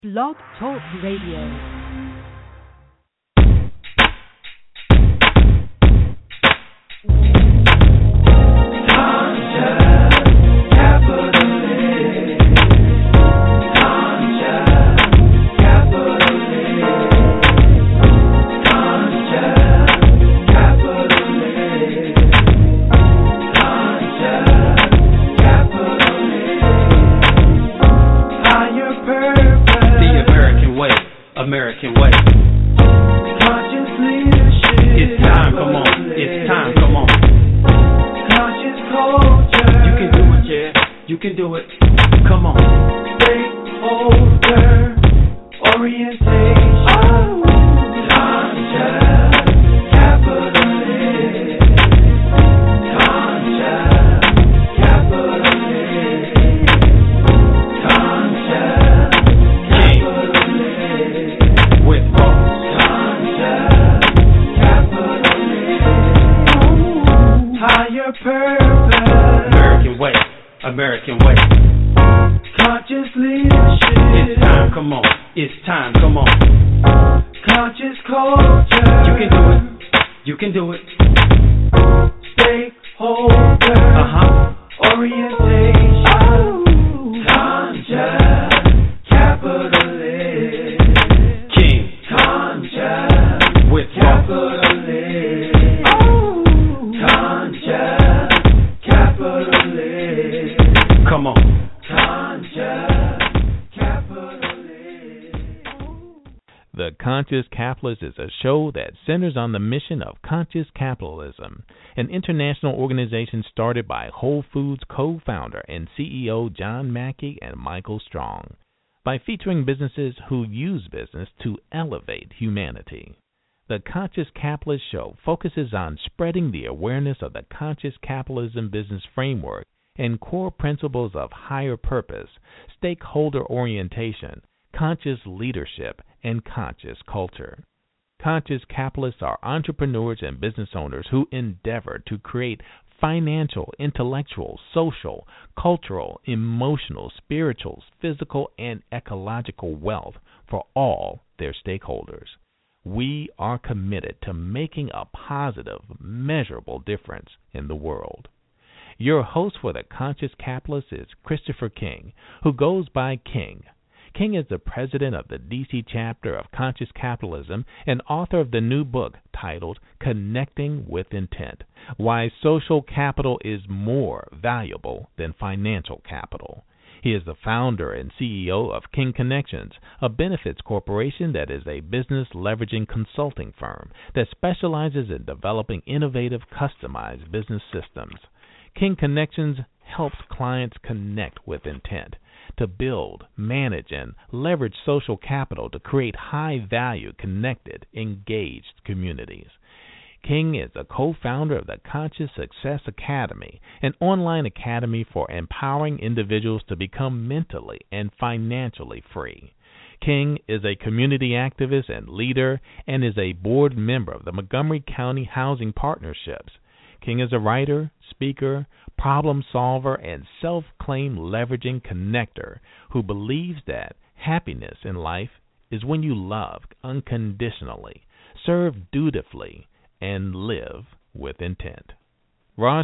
Blog Talk Radio. American way. Conscious leadership. It's time, come on. It's time, come on. Conscious culture. You can do it, yeah. You can do it. Come on. Stakeholder orientation. Oh. Conscious capitalist. Conscious capitalist. Conscious capitalist. With higher purpose. American way, American way. Conscious leadership. It's time, come on. It's time, come on. Conscious culture. You can do it. You can do it. Stakeholder. Orientation. Oh. Conscious capitalist. King. Conscious with capitalist. Oh. Conscious capitalist. Come on. Conscious capitalist. The Conscious Capitalist is a show that centers on the mission of conscious capitalism, an international organization started by Whole Foods co-founder and CEO John Mackey and Michael Strong, by featuring businesses who use business to elevate humanity. The Conscious Capitalist Show focuses on spreading the awareness of the conscious capitalism business framework and core principles of higher purpose, stakeholder orientation, conscious leadership, and conscious culture. Conscious capitalists are entrepreneurs and business owners who endeavor to create financial, intellectual, social, cultural, emotional, spiritual, physical, and ecological wealth for all their stakeholders. We are committed to making a positive, measurable difference in the world. Your host for the Conscious Capitalist is Christopher King, who goes by King. King is the president of the D.C. chapter of Conscious Capitalism and author of the new book titled Connecting with Intent: Why Social Capital is More Valuable Than Financial Capital. He is the founder and CEO of King Connections, a benefits corporation that is a business leveraging consulting firm that specializes in developing innovative, customized business systems. King Connections helps clients connect with intent to build, manage, and leverage social capital to create high-value, connected, engaged communities. King is a co-founder of the Conscious Success Academy, an online academy for empowering individuals to become mentally and financially free. King is a community activist and leader and is a board member of the Montgomery County Housing Partnerships. King is a writer, speaker, problem solver, and self-claimed leveraging connector who believes that happiness in life is when you love unconditionally, serve dutifully, and live with intent. Ross,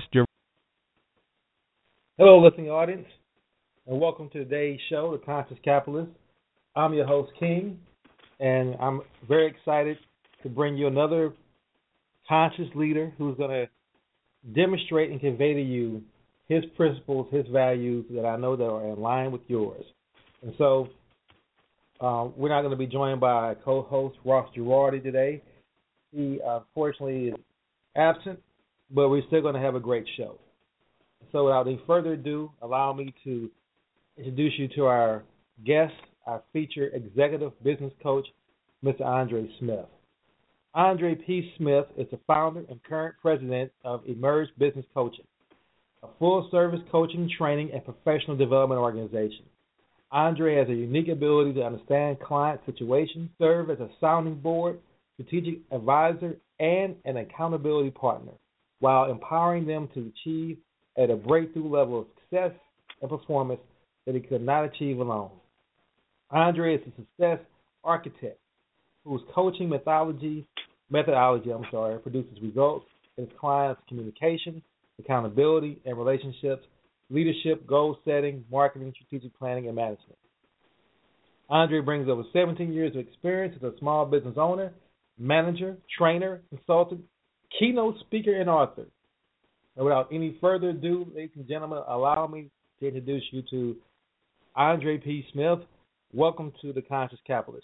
hello, listening audience, and welcome to today's show, The Conscious Capitalist. I'm your host, King, and I'm very excited to bring you another conscious leader who's going to demonstrate and convey to you his principles, his values that I know that are in line with yours. And so we're not going to be joined by co-host Ross Girardi today. He unfortunately is absent, but we're still going to have a great show. So without any further ado, allow me to introduce you to our guest, our featured executive business coach, Mr. Andre Smith. Andre P. Smith is the founder and current president of Emerge Business Coaching, a full-service coaching, training, and professional development organization. Andre has a unique ability to understand client situations, serve as a sounding board, strategic advisor, and an accountability partner, while empowering them to achieve at a breakthrough level of success and performance that he could not achieve alone. Andre is a success architect whose coaching methodology produces results in his clients' communication, accountability, and relationships, leadership, goal setting, marketing, strategic planning, and management. Andre brings over 17 years of experience as a small business owner, manager, trainer, consultant, keynote speaker, and author. And without any further ado, ladies and gentlemen, allow me to introduce you to Andre P. Smith. Welcome to The Conscious Capitalist.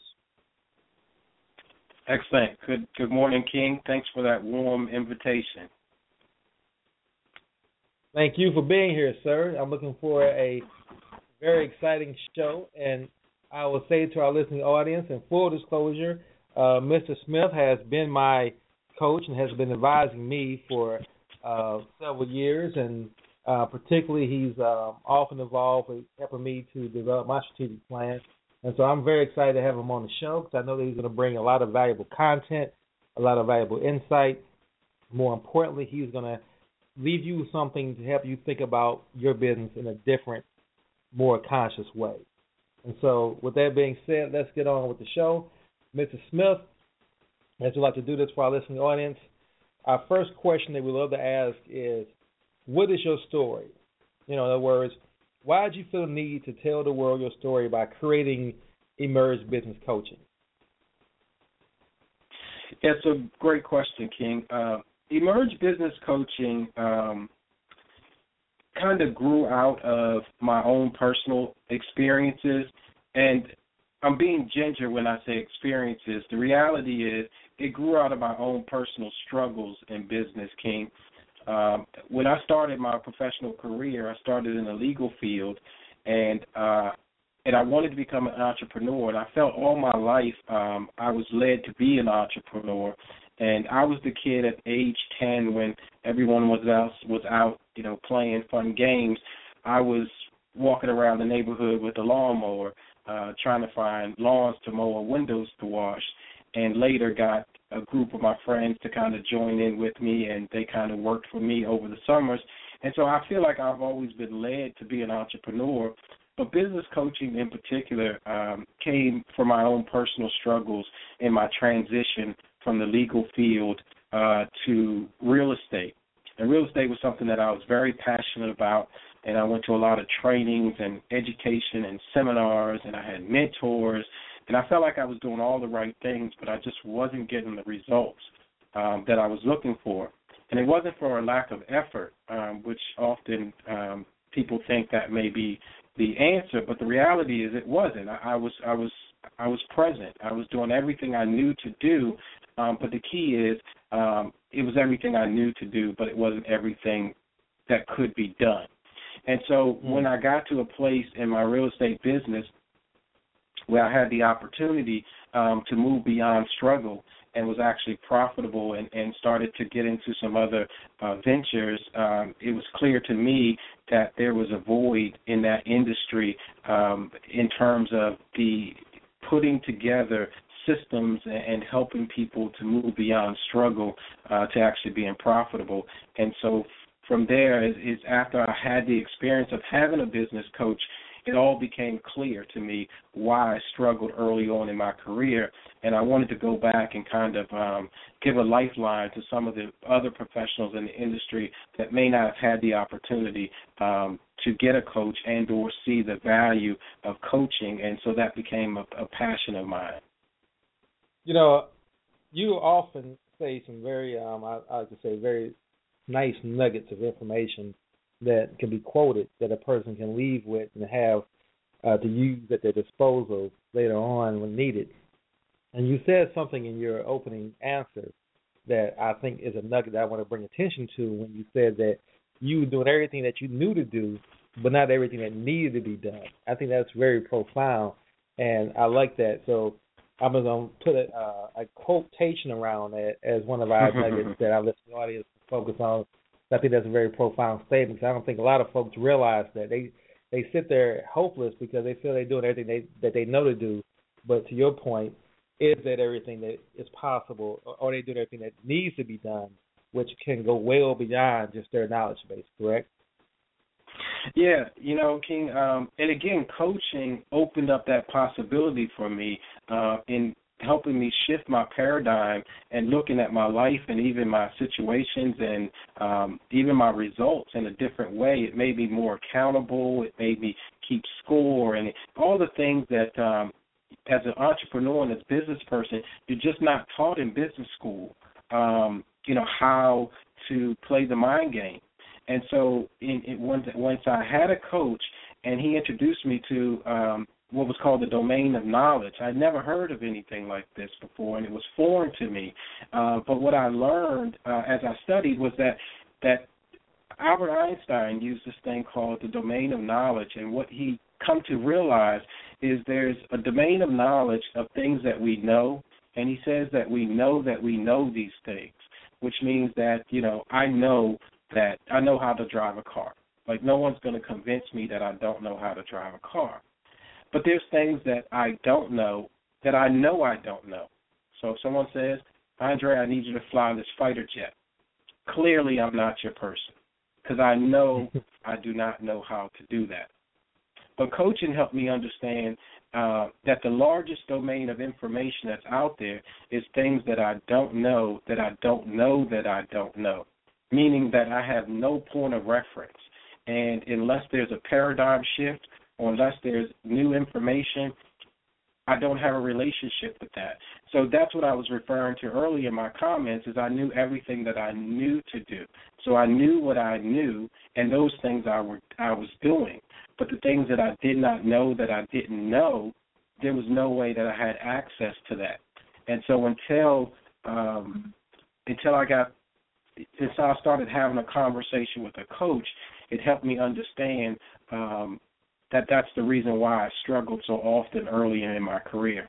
Excellent. Good morning, King. Thanks for that warm invitation. Thank you for being here, sir. I'm looking for a very exciting show, and I will say to our listening audience, in full disclosure, Mr. Smith has been my coach and has been advising me for several years, and particularly he's often involved with helping me to develop my strategic plan. And so I'm very excited to have him on the show because I know that he's going to bring a lot of valuable content, a lot of valuable insight. More importantly, he's going to leave you something to help you think about your business in a different, more conscious way. And so with that being said, let's get on with the show. Mr. Smith, as we like to do this for our listening audience, our first question that we love to ask is, what is your story? In other words, why did you feel the need to tell the world your story by creating Emerge Business Coaching? It's a great question, King. Emerge Business Coaching kind of grew out of my own personal experiences, and I'm being ginger when I say experiences. The reality is it grew out of my own personal struggles in business, King. When I started my professional career, I started in the legal field, and I wanted to become an entrepreneur. And I felt all my life I was led to be an entrepreneur. And I was the kid at age 10 when everyone was out, playing fun games. I was walking around the neighborhood with a lawnmower, trying to find lawns to mow or windows to wash, and later got a group of my friends to kind of join in with me, and they kind of worked for me over the summers. And so I feel like I've always been led to be an entrepreneur, but business coaching in particular came from my own personal struggles in my transition from the legal field to real estate. And real estate was something that I was very passionate about, and I went to a lot of trainings and education and seminars, and I had mentors, and I felt like I was doing all the right things, but I just wasn't getting the results that I was looking for. And it wasn't for a lack of effort, which often people think that may be the answer, but the reality is it wasn't. I was present. I was doing everything I knew to do, but the key is it was everything I knew to do, but it wasn't everything that could be done. And so when I got to a place in my real estate business where I had the opportunity to move beyond struggle and was actually profitable and started to get into some other ventures, it was clear to me that there was a void in that industry in terms of the putting together systems and helping people to move beyond struggle to actually being profitable. And so from there, is after I had the experience of having a business coach, it all became clear to me why I struggled early on in my career, and I wanted to go back and kind of give a lifeline to some of the other professionals in the industry that may not have had the opportunity to get a coach and or see the value of coaching, and so that became a passion of mine. You know, you often say some very, I like to say, very nice nuggets of information that can be quoted that a person can leave with and have to use at their disposal later on when needed. And you said something in your opening answer that I think is a nugget that I want to bring attention to when you said that you were doing everything that you knew to do, but not everything that needed to be done. I think that's very profound, and I like that. So I'm going to put a quotation around that as one of our nuggets that our listening audience focus on. I think that's a very profound statement because I don't think a lot of folks realize that. They sit there hopeless because they feel they're doing everything that they know to do. But to your point, is that everything that is possible, or they do everything that needs to be done, which can go well beyond just their knowledge base, correct? Yeah, King, and again, coaching opened up that possibility for me in helping me shift my paradigm and looking at my life and even my situations and even my results in a different way. It made me more accountable. It made me keep score and all the things that as an entrepreneur and as a business person, you're just not taught in business school, how to play the mind game. And so once I had a coach and he introduced me to what was called the domain of knowledge, I'd never heard of anything like this before, and it was foreign to me. But what I learned as I studied was that Albert Einstein used this thing called the domain of knowledge, and what he come to realize is there's a domain of knowledge of things that we know, and he says that we know these things, which means that, I know how to drive a car. Like, no one's going to convince me that I don't know how to drive a car. But there's things that I don't know that I know I don't know. So if someone says, Andre, I need you to fly this fighter jet, clearly I'm not your person because I know I do not know how to do that. But coaching helped me understand that the largest domain of information that's out there is things that I don't know that I don't know that I don't know, meaning that I have no point of reference. And unless there's a paradigm shift or unless there's new information, I don't have a relationship with that. So that's what I was referring to earlier in my comments is I knew everything that I knew to do. So I knew what I knew, and those things I was doing. But the things that I did not know that I didn't know, there was no way that I had access to that. And so until I started having a conversation with a coach, it helped me understand that that's the reason why I struggled so often early in my career.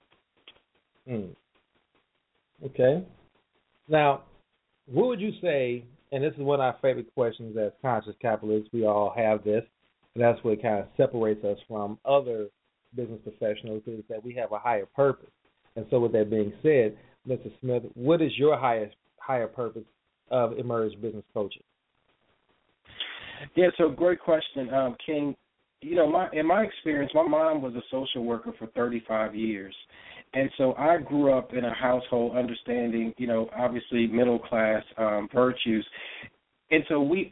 Okay. Now, what would you say, and this is one of our favorite questions as conscious capitalists, we all have this, and that's what kind of separates us from other business professionals, is that we have a higher purpose. And so with that being said, Mr. Smith, what is your higher purpose of Emerge Business Coaching? Yeah, so great question, King. In my experience, my mom was a social worker for 35 years. And so I grew up in a household understanding, obviously middle class virtues. And so we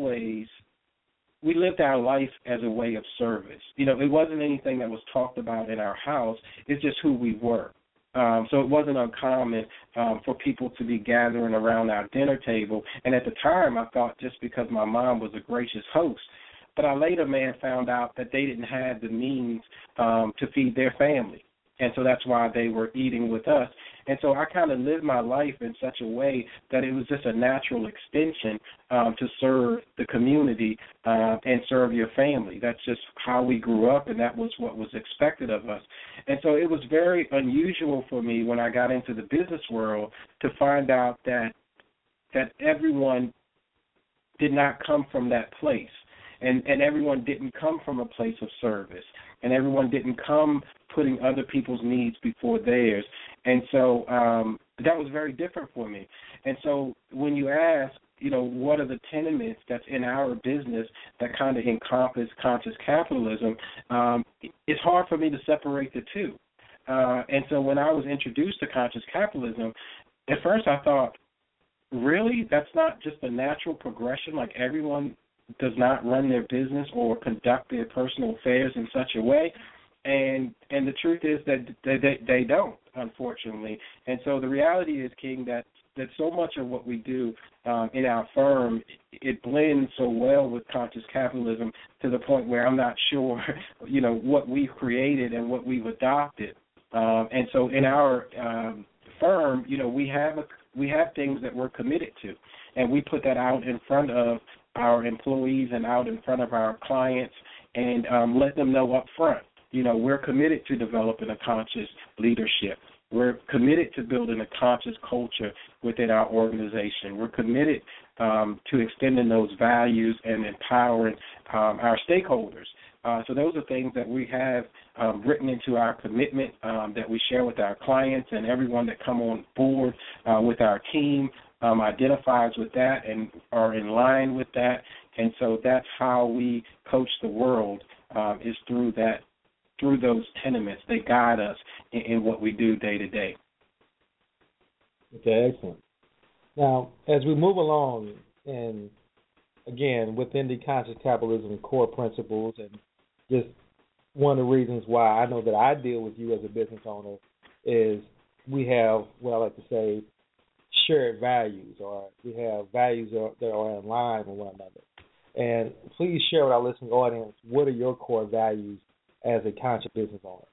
lived our life as a way of service. It wasn't anything that was talked about in our house. It's just who we were. So it wasn't uncommon for people to be gathering around our dinner table. And at the time, I thought just because my mom was a gracious host. But I later, found out that they didn't have the means to feed their family. And so that's why they were eating with us. And so I kind of lived my life in such a way that it was just a natural extension to serve the community and serve your family. That's just how we grew up, and that was what was expected of us. And so it was very unusual for me when I got into the business world to find out that everyone did not come from that place. And everyone didn't come from a place of service, and everyone didn't come putting other people's needs before theirs. And so that was very different for me. And so when you ask, what are the tenements that's in our business that kind of encompass conscious capitalism, it's hard for me to separate the two. And so when I was introduced to conscious capitalism, at first I thought, really? That's not just a natural progression, like everyone does not run their business or conduct their personal affairs in such a way. And the truth is that they don't, unfortunately. And so the reality is, King, that so much of what we do in our firm, it blends so well with conscious capitalism to the point where I'm not sure, what we've created and what we've adopted. And so in our firm, we have things that we're committed to, and we put that out in front of our employees and out in front of our clients and let them know up front. We're committed to developing a conscious leadership. We're committed to building a conscious culture within our organization. We're committed to extending those values and empowering our stakeholders. So those are things that we have written into our commitment that we share with our clients, and everyone that come on board with our team identifies with that and are in line with that. And so that's how we coach the world, is through those tenements. They guide us in what we do day to day. Okay, excellent. Now, as we move along, and again, within the conscious capitalism core principles, and just one of the reasons why I know that I deal with you as a business owner is we have what I like to say shared values, or we have values that are in line with one another. And please share with our listening audience, what are your core values as a conscious business owner?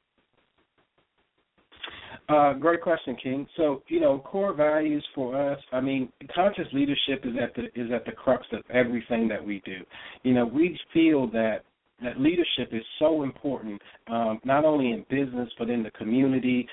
Great question, King. So, core values for us, conscious leadership is at the crux of everything that we do. We feel that leadership is so important, not only in business but in the community,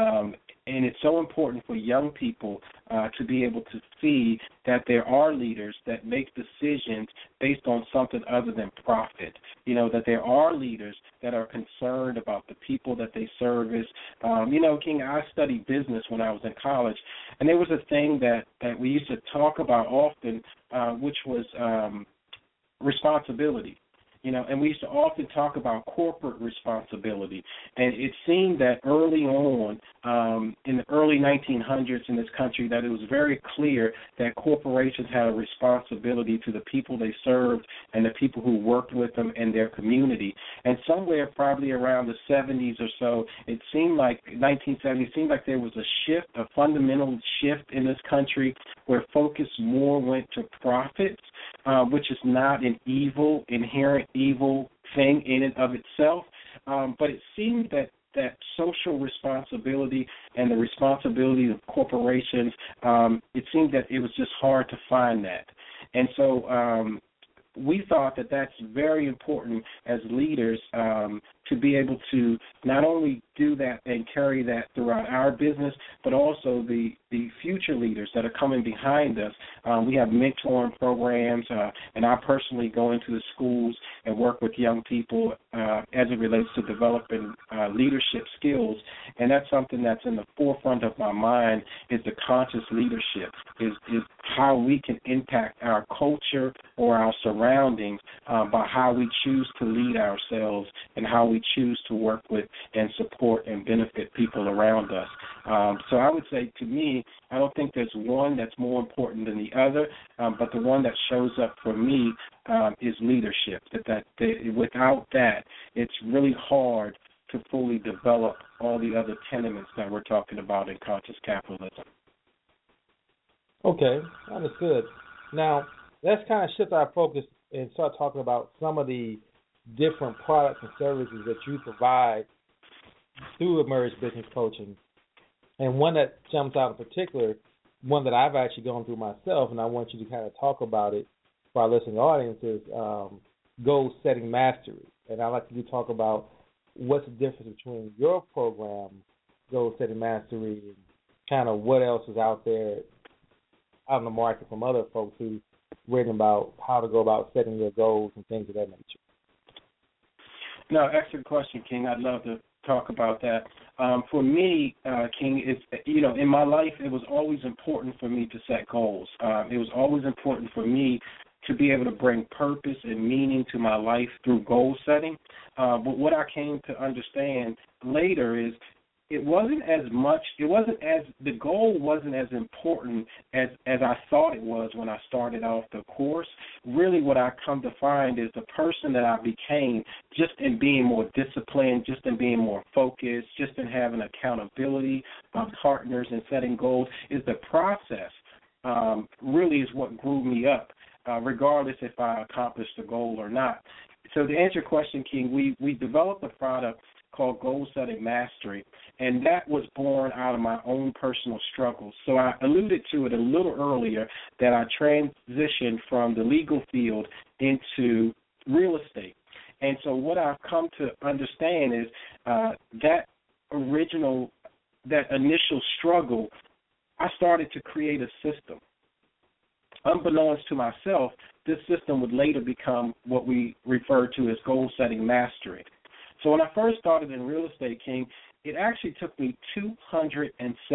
and it's so important for young people to be able to see that there are leaders that make decisions based on something other than profit. That there are leaders that are concerned about the people that they service. King, I studied business when I was in college, and there was a thing that we used to talk about often, which was responsibility. And we used to often talk about corporate responsibility. And it seemed that early on, in the early 1900s in this country, that it was very clear that corporations had a responsibility to the people they served and the people who worked with them and their community. And somewhere probably around the 70s or so, it seemed like 1970, it seemed like there was a shift, a fundamental shift in this country where focus more went to profits, which is not an inherent evil thing in and of itself, but it seemed that social responsibility and the responsibility of corporations, it seemed that it was just hard to find that. And so we thought that that's very important as leaders to be able to not only do that and carry that throughout our business, but also the future leaders that are coming behind us. We have mentoring programs, and I personally go into the schools and work with young people as it relates to developing leadership skills, and that's something that's in the forefront of my mind is the conscious leadership, is how we can impact our culture or our surroundings by how we choose to lead ourselves and how we choose to work with and support and benefit people around us. So I would say, to me, I don't think there's one that's more important than the other, but the one that shows up for me is leadership. That without that, it's really hard to fully develop all the other tenements that we're talking about in conscious capitalism. Okay, understood. Now, let's kind of shift our focus and start talking about some of the different products and services that you provide through Emerge Business Coaching. And one that jumps out in particular, one that I've actually gone through myself, and I want you to kind of talk about it for our listening audience, is Goal Setting Mastery. And I'd like you to talk about what's the difference between your program, Goal Setting Mastery, and kind of what else is out there out in the market from other folks who've written about how to go about setting your goals and things of that nature. No, excellent question, King. I'd love to talk about that. For me, King, it's, in my life, it was always important for me to set goals. It was always important for me to be able to bring purpose and meaning to my life through goal setting. But what I came to understand later is the goal wasn't as important as I thought it was when I started off the course. Really what I come to find is the person that I became, just in being more disciplined, just in being more focused, just in having accountability of partners and setting goals, is the process really is what grew me up, regardless if I accomplished the goal or not. So to answer your question, King, we developed a product called Goal Setting Mastery, and that was born out of my own personal struggles. So I alluded to it a little earlier that I transitioned from the legal field into real estate. And so what I've come to understand is that initial struggle, I started to create a system. Unbeknownst to myself, this system would later become what we refer to as Goal Setting Mastery. So when I first started in real estate, King, it actually took me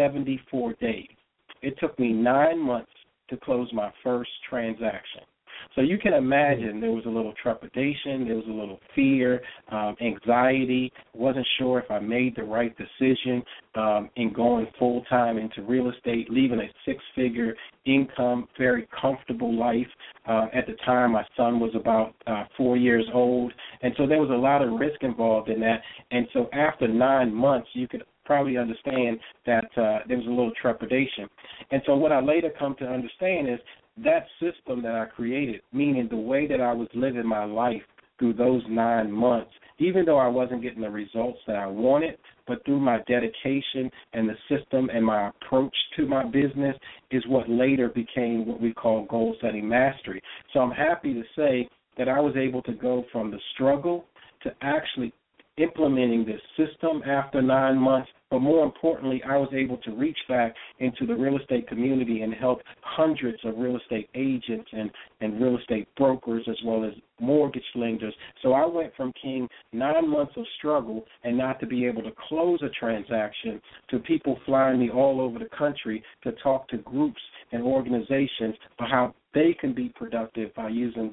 274 days. It took me 9 months to close my first transaction. So you can imagine there was a little trepidation, there was a little fear, anxiety. Wasn't sure if I made the right decision in going full-time into real estate, leaving a six-figure income, very comfortable life. At the time, my son was about 4 years old, and so there was a lot of risk involved in that. And so after 9 months, you could probably understand that there was a little trepidation. And so what I later come to understand is that system that I created, meaning the way that I was living my life through those 9 months, even though I wasn't getting the results that I wanted, but through my dedication and the system and my approach to my business is what later became what we call goal setting mastery. So I'm happy to say that I was able to go from the struggle to actually implementing this system after 9 months, but more importantly, I was able to reach back into the real estate community and help hundreds of real estate agents and real estate brokers as well as mortgage lenders. So I went from, King, 9 months of struggle and not to be able to close a transaction to people flying me all over the country to talk to groups and organizations about how they can be productive by using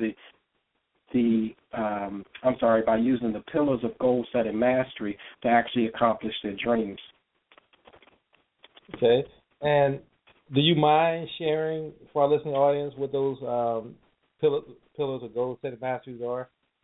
by using the pillars of goal setting mastery to actually accomplish their dreams. Okay. And do you mind sharing for our listening audience what those pillars of goal setting mastery are?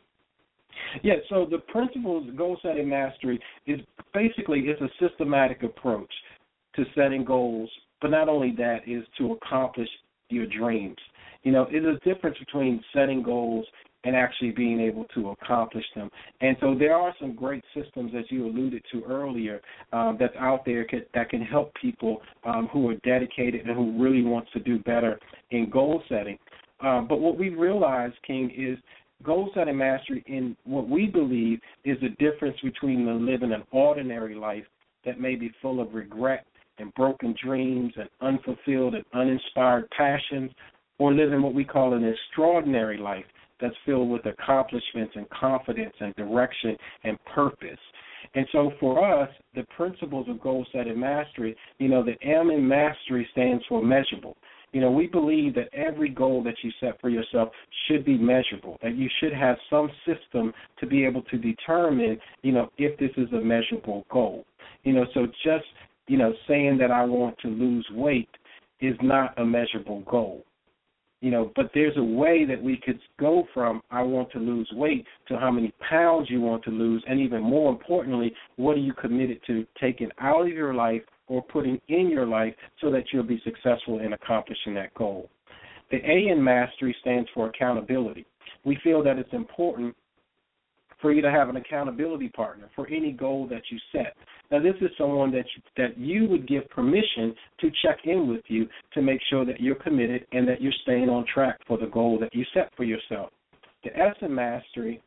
Yeah, so the principles of goal setting mastery is basically it's a systematic approach to setting goals, but not only that is to accomplish your dreams. You know, there's a difference between setting goals and actually being able to accomplish them. And so there are some great systems, as you alluded to earlier, that's out there that can help people who are dedicated and who really wants to do better in goal setting. But what we've realized, King, is goal setting mastery in what we believe is the difference between living an ordinary life that may be full of regret and broken dreams and unfulfilled and uninspired passions, or living what we call an extraordinary life that's filled with accomplishments and confidence and direction and purpose. And so for us, the principles of goal setting mastery, you know, the M in mastery stands for measurable. You know, we believe that every goal that you set for yourself should be measurable, that you should have some system to be able to determine, you know, if this is a measurable goal. You know, so just, you know, saying that I want to lose weight is not a measurable goal. You know, but there's a way that we could go from I want to lose weight to how many pounds you want to lose, and even more importantly, what are you committed to taking out of your life or putting in your life so that you'll be successful in accomplishing that goal. The A in mastery stands for accountability. We feel that it's important for you to have an accountability partner for any goal that you set. Now, this is someone that you would give permission to check in with you to make sure that you're committed and that you're staying on track for the goal that you set for yourself. The S in mastery,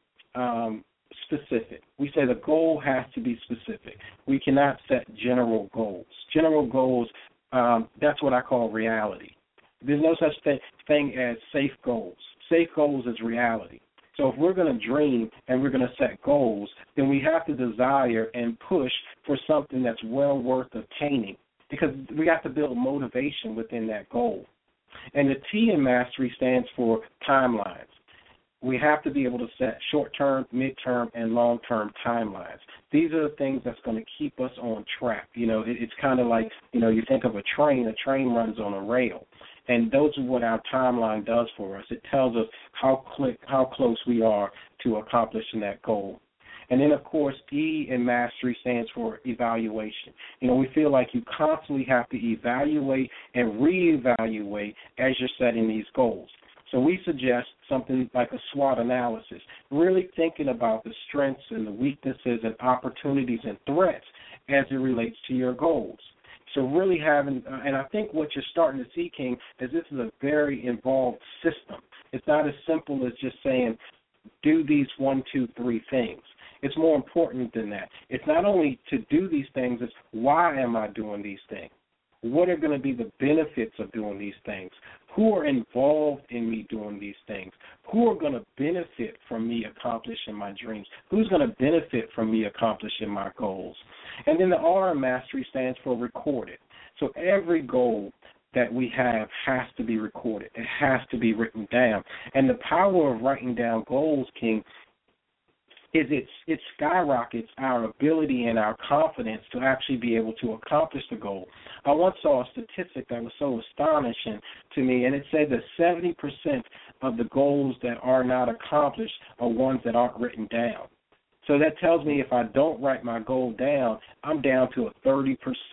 specific. We say the goal has to be specific. We cannot set general goals. General goals, that's what I call reality. There's no such thing as safe goals. Safe goals is reality. So if we're going to dream and we're going to set goals, then we have to desire and push for something that's well worth obtaining, because we have to build motivation within that goal. And the T in mastery stands for timelines. We have to be able to set short-term, mid-term, and long-term timelines. These are the things that's going to keep us on track. You know, it's kind of like, you know, you think of a train runs on a rail. And those are what our timeline does for us. It tells us how close we are to accomplishing that goal. And then, of course, E in mastery stands for evaluation. You know, we feel like you constantly have to evaluate and reevaluate as you're setting these goals. So we suggest something like a SWOT analysis, really thinking about the strengths and the weaknesses and opportunities and threats as it relates to your goals. So really having, and I think what you're starting to see, King, is this is a very involved system. It's not as simple as just saying, do these 1, 2, 3 things. It's more important than that. It's not only to do these things, it's why am I doing these things? What are going to be the benefits of doing these things? Who are involved in me doing these things? Who are going to benefit from me accomplishing my dreams? Who's going to benefit from me accomplishing my goals? And then the R in mastery stands for recorded. So every goal that we have has to be recorded. It has to be written down. And the power of writing down goals, King, is it skyrockets our ability and our confidence to actually be able to accomplish the goal. I once saw a statistic that was so astonishing to me, and it said that 70% of the goals that are not accomplished are ones that aren't written down. So that tells me if I don't write my goal down, I'm down to a 30%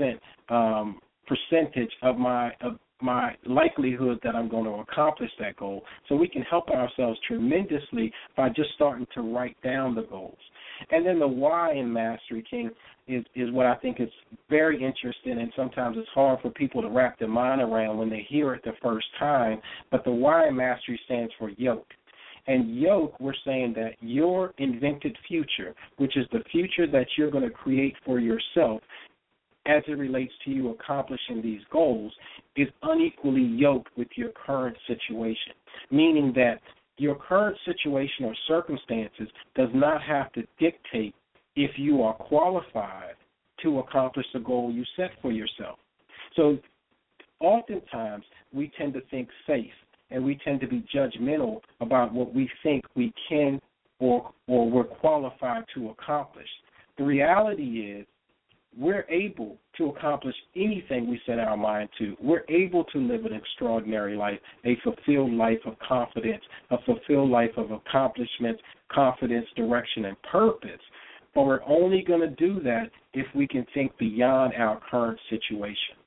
percentage of my likelihood that I'm going to accomplish that goal. So we can help ourselves tremendously by just starting to write down the goals. And then the why in Mastery, King, is what I think is very interesting, and sometimes it's hard for people to wrap their mind around when they hear it the first time. But the why in Mastery stands for yoke. And yoke, we're saying that your invented future, which is the future that you're going to create for yourself, as it relates to you accomplishing these goals, is unequally yoked with your current situation, meaning that your current situation or circumstances does not have to dictate if you are qualified to accomplish the goal you set for yourself. So oftentimes we tend to think safe, and we tend to be judgmental about what we think we can or we're qualified to accomplish. The reality is, we're able to accomplish anything we set our mind to. We're able to live an extraordinary life, a fulfilled life of confidence, a fulfilled life of accomplishments, confidence, direction, and purpose. But we're only going to do that if we can think beyond our current situation.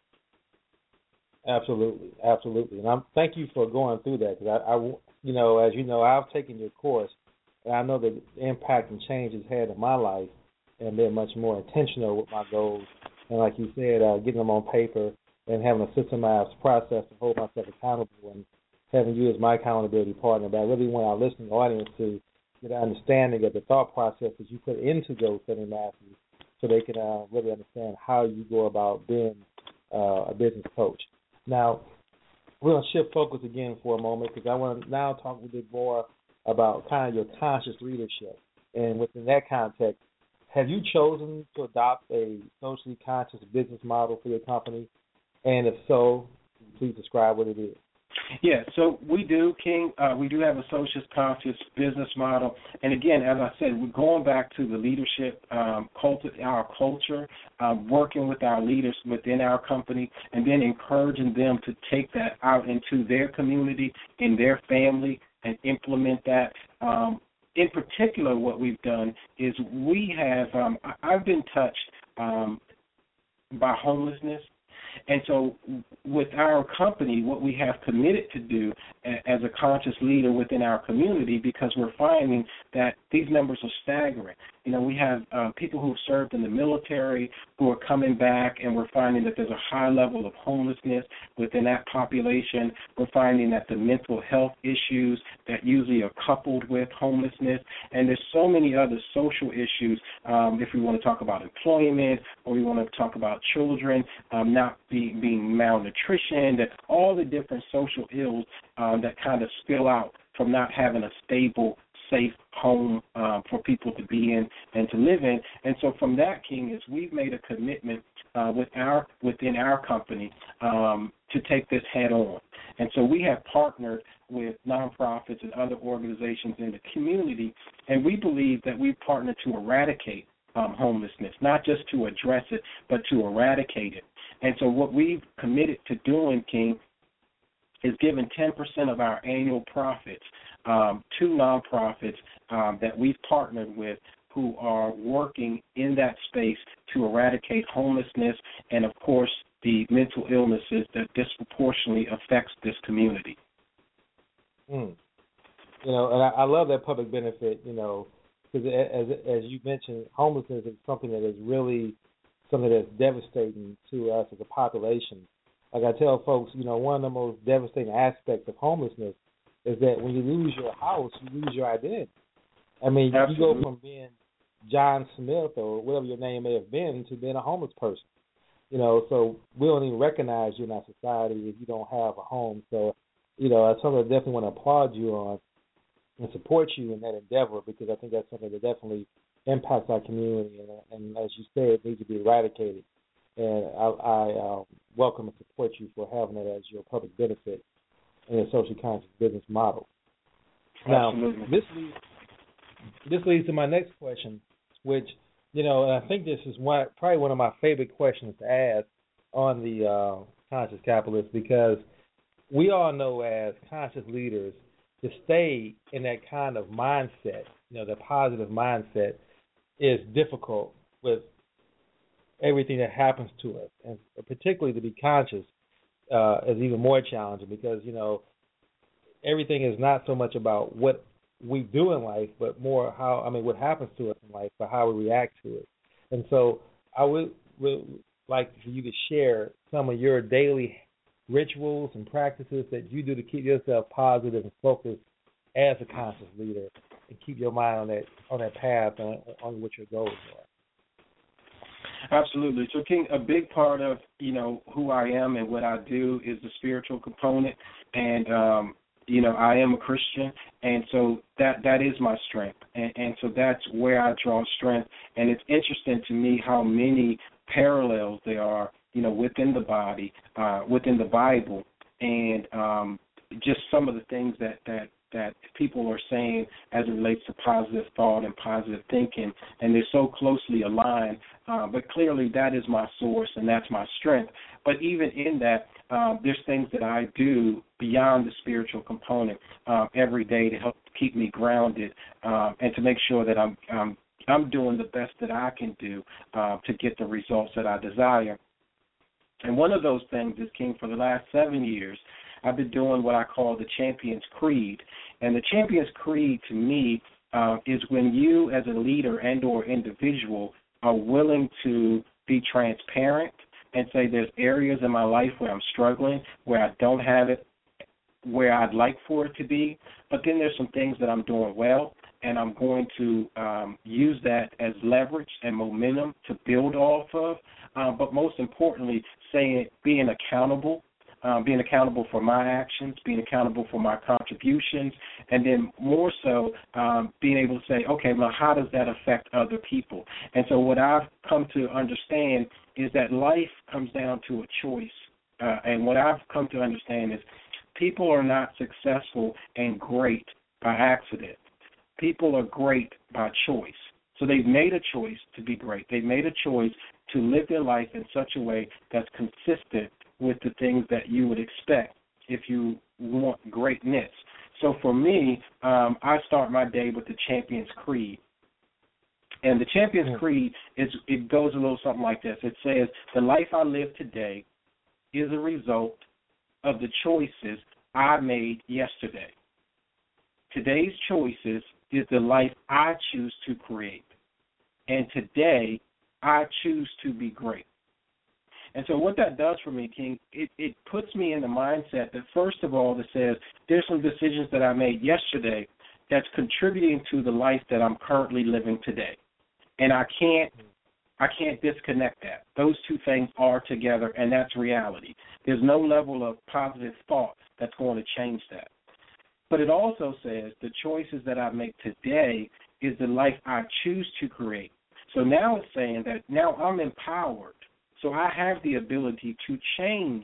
Absolutely, absolutely. And thank you for going through that, because I, as you know, I've taken your course, and I know the impact and change it's had in my life, and been much more intentional with my goals. And like you said, getting them on paper and having a systemized process to hold myself accountable, and having you as my accountability partner. But I really want our listening audience to get an understanding of the thought process that you put into goal setting mastery, so they can really understand how you go about being a business coach. Now, we're going to shift focus again for a moment, because I want to now talk a little bit more about kind of your conscious leadership. And within that context, have you chosen to adopt a socially conscious business model for your company? And if so, please describe what it is. Yeah, so we do, King. We do have a socially conscious business model. And again, as I said, we're going back to the leadership, our culture, working with our leaders within our company, and then encouraging them to take that out into their community, in their family, and implement that. In particular, what we've done is we have, I've been touched by homelessness. And so with our company, what we have committed to do as a conscious leader within our community, because we're finding that these numbers are staggering. You know, we have people who have served in the military who are coming back, and we're finding that there's a high level of homelessness within that population. We're finding that the mental health issues that usually are coupled with homelessness, and there's so many other social issues, if we want to talk about employment, or we want to talk about children not being malnutrition, that all the different social ills that kind of spill out from not having a stable, safe home for people to be in and to live in. And so from that, King, is we've made a commitment within our company to take this head on. And so we have partnered with nonprofits and other organizations in the community, and we believe that we've partnered to eradicate homelessness, not just to address it, but to eradicate it. And so what we've committed to doing, King, is giving 10% of our annual profits to nonprofits that we've partnered with, who are working in that space to eradicate homelessness and, of course, the mental illnesses that disproportionately affects this community. You know, and I love that public benefit, you know, because as you mentioned, homelessness is something that is really something that's devastating to us as a population. Like I tell folks, you know, one of the most devastating aspects of homelessness is that when you lose your house, you lose your identity. I mean, Absolutely. You go from being John Smith or whatever your name may have been to being a homeless person. You know, so we don't even recognize you in our society if you don't have a home. So, you know, that's something I definitely want to applaud you on and support you in that endeavor, because I think that's something that definitely impacts our community. And as you said, it needs to be eradicated. and I welcome and support you for having it as your public benefit in your socially conscious business model. Absolutely. Now, this leads to my next question, which, and I think this is probably one of my favorite questions to ask on the Conscious Capitalist, because we all know as conscious leaders to stay in that kind of mindset, the positive mindset, is difficult with everything that happens to us, and particularly to be conscious is even more challenging because, everything is not so much about what we do in life, but more what happens to us in life, but how we react to it. And so I would like for you to share some of your daily rituals and practices that you do to keep yourself positive and focused as a conscious leader and keep your mind on that path on what your goals are. Absolutely. So, King, a big part of, who I am and what I do is the spiritual component. And, I am a Christian, and so that is my strength. And so that's where I draw strength. And it's interesting to me how many parallels there are, within the body, within the Bible, and just some of the things that people are saying as it relates to positive thought and positive thinking, and they're so closely aligned. But clearly that is my source and that's my strength. But even in that, there's things that I do beyond the spiritual component every day to help keep me grounded and to make sure that I'm doing the best that I can do to get the results that I desire. And one of those things is, King, for the last 7 years, I've been doing what I call the Champion's Creed. And the Champion's Creed, to me, is when you as a leader and or individual are willing to be transparent and say there's areas in my life where I'm struggling, where I don't have it where I'd like for it to be, but then there's some things that I'm doing well, and I'm going to use that as leverage and momentum to build off of, but most importantly, being accountable for my actions, being accountable for my contributions, and then more so being able to say, okay, well, how does that affect other people? And so what I've come to understand is that life comes down to a choice. And what I've come to understand is people are not successful and great by accident. People are great by choice. So they've made a choice to be great. They've made a choice to live their life in such a way that's consistent with the things that you would expect if you want greatness. So for me, I start my day with the Champion's Creed. And the Champion's Creed, it goes a little something like this. It says, the life I live today is a result of the choices I made yesterday. Today's choices is the life I choose to create. And today, I choose to be great. And so what that does for me, King, it puts me in the mindset that, first of all, that says there's some decisions that I made yesterday that's contributing to the life that I'm currently living today. And I can't disconnect that. Those two things are together, and that's reality. There's no level of positive thought that's going to change that. But it also says the choices that I make today is the life I choose to create. So now it's saying that now I'm empowered. So I have the ability to change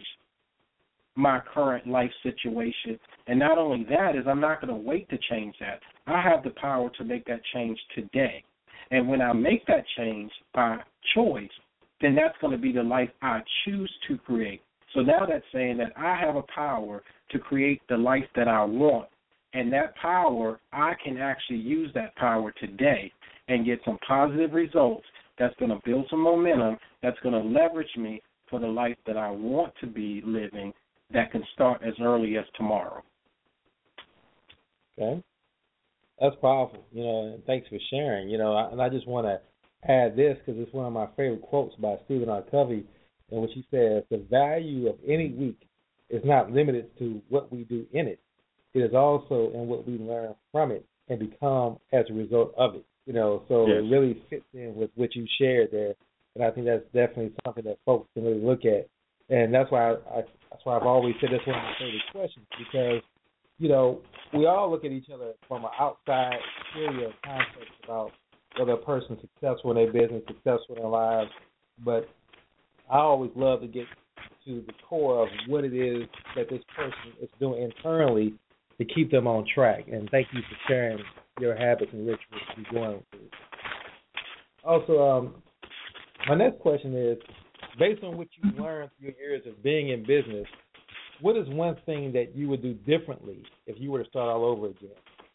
my current life situation. And not only that is I'm not going to wait to change that. I have the power to make that change today. And when I make that change by choice, then that's going to be the life I choose to create. So now that's saying that I have a power to create the life that I want. And that power, I can actually use that power today and get some positive results that's going to build some momentum, that's going to leverage me for the life that I want to be living that can start as early as tomorrow. Okay. That's powerful, and thanks for sharing, and I just want to add this because it's one of my favorite quotes by Stephen R. Covey, in which he says, the value of any week is not limited to what we do in it. It is also in what we learn from it and become as a result of it. So yes. It really fits in with what you shared there, and I think that's definitely something that folks can really look at. And that's why I've always said that's one of my favorite questions, because we all look at each other from an outside exterior context about whether a person's successful in their business, successful in their lives, but I always love to get to the core of what it is that this person is doing internally to keep them on track. And thank you for sharing your habits and rituals you're going through. Also, my next question is, based on what you've learned through your years of being in business, what is one thing that you would do differently if you were to start all over again?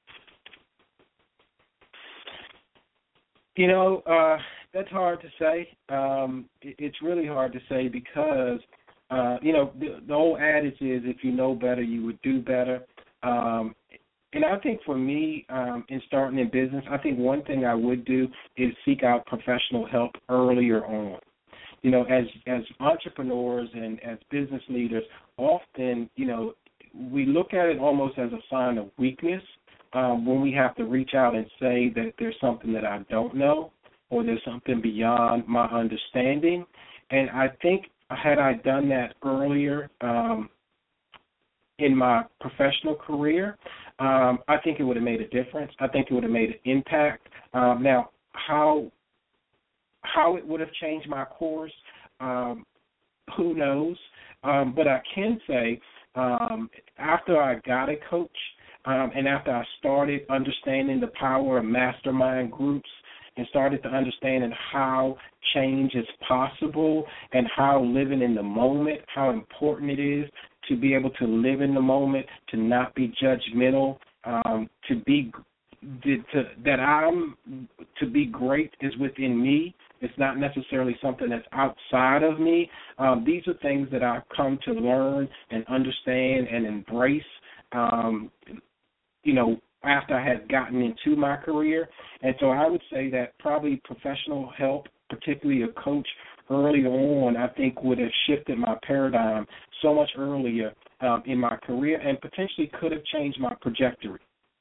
You know, that's hard to say. It's really hard to say because, you know, the old adage is if you know better, you would do better. And I think for me, in starting in business, I think one thing I would do is seek out professional help earlier on. You know, as entrepreneurs and as business leaders, often, you know, we look at it almost as a sign of weakness when we have to reach out and say that there's something that I don't know or there's something beyond my understanding. And I think had I done that earlier in my professional career, I think it would have made a difference. I think it would have made an impact. Now, how it would have changed my course, who knows? But I can say after I got a coach and after I started understanding the power of mastermind groups and started to understanding how change is possible and how living in the moment, how important it is to be able to live in the moment, to not be judgmental, to be great is within me. It's not necessarily something that's outside of me. These are things that I've come to learn and understand and embrace, you know, after I had gotten into my career. And so I would say that probably professional help, particularly a coach early on, I think would have shifted my paradigm so much earlier in my career and potentially could have changed my trajectory.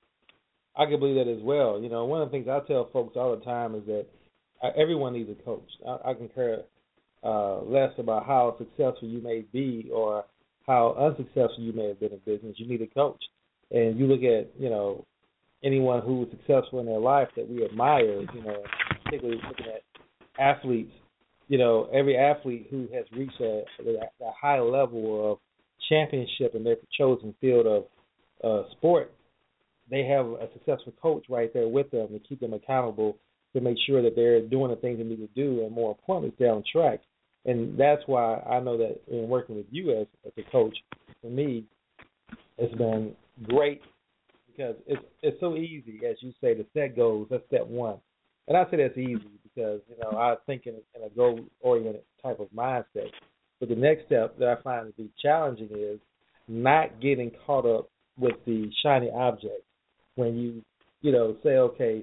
I can believe that as well. You know, one of the things I tell folks all the time is that everyone needs a coach. I can care less about how successful you may be or how unsuccessful you may have been in business. You need a coach. And you look at, you know, anyone who is successful in their life that we admire, you know, particularly looking at athletes, you know, every athlete who has reached a high level of championship in their chosen field of sport, they have a successful coach right there with them to keep them accountable, to make sure that they're doing the things they need to do, and more importantly, stay on track. And that's why I know that in working with you as a coach, for me, it's been great because it's so easy, as you say, to set goals. That's step one. And I say that's easy because, you know, I think in a goal-oriented type of mindset. But the next step that I find to be challenging is not getting caught up with the shiny object. When you know, say, okay,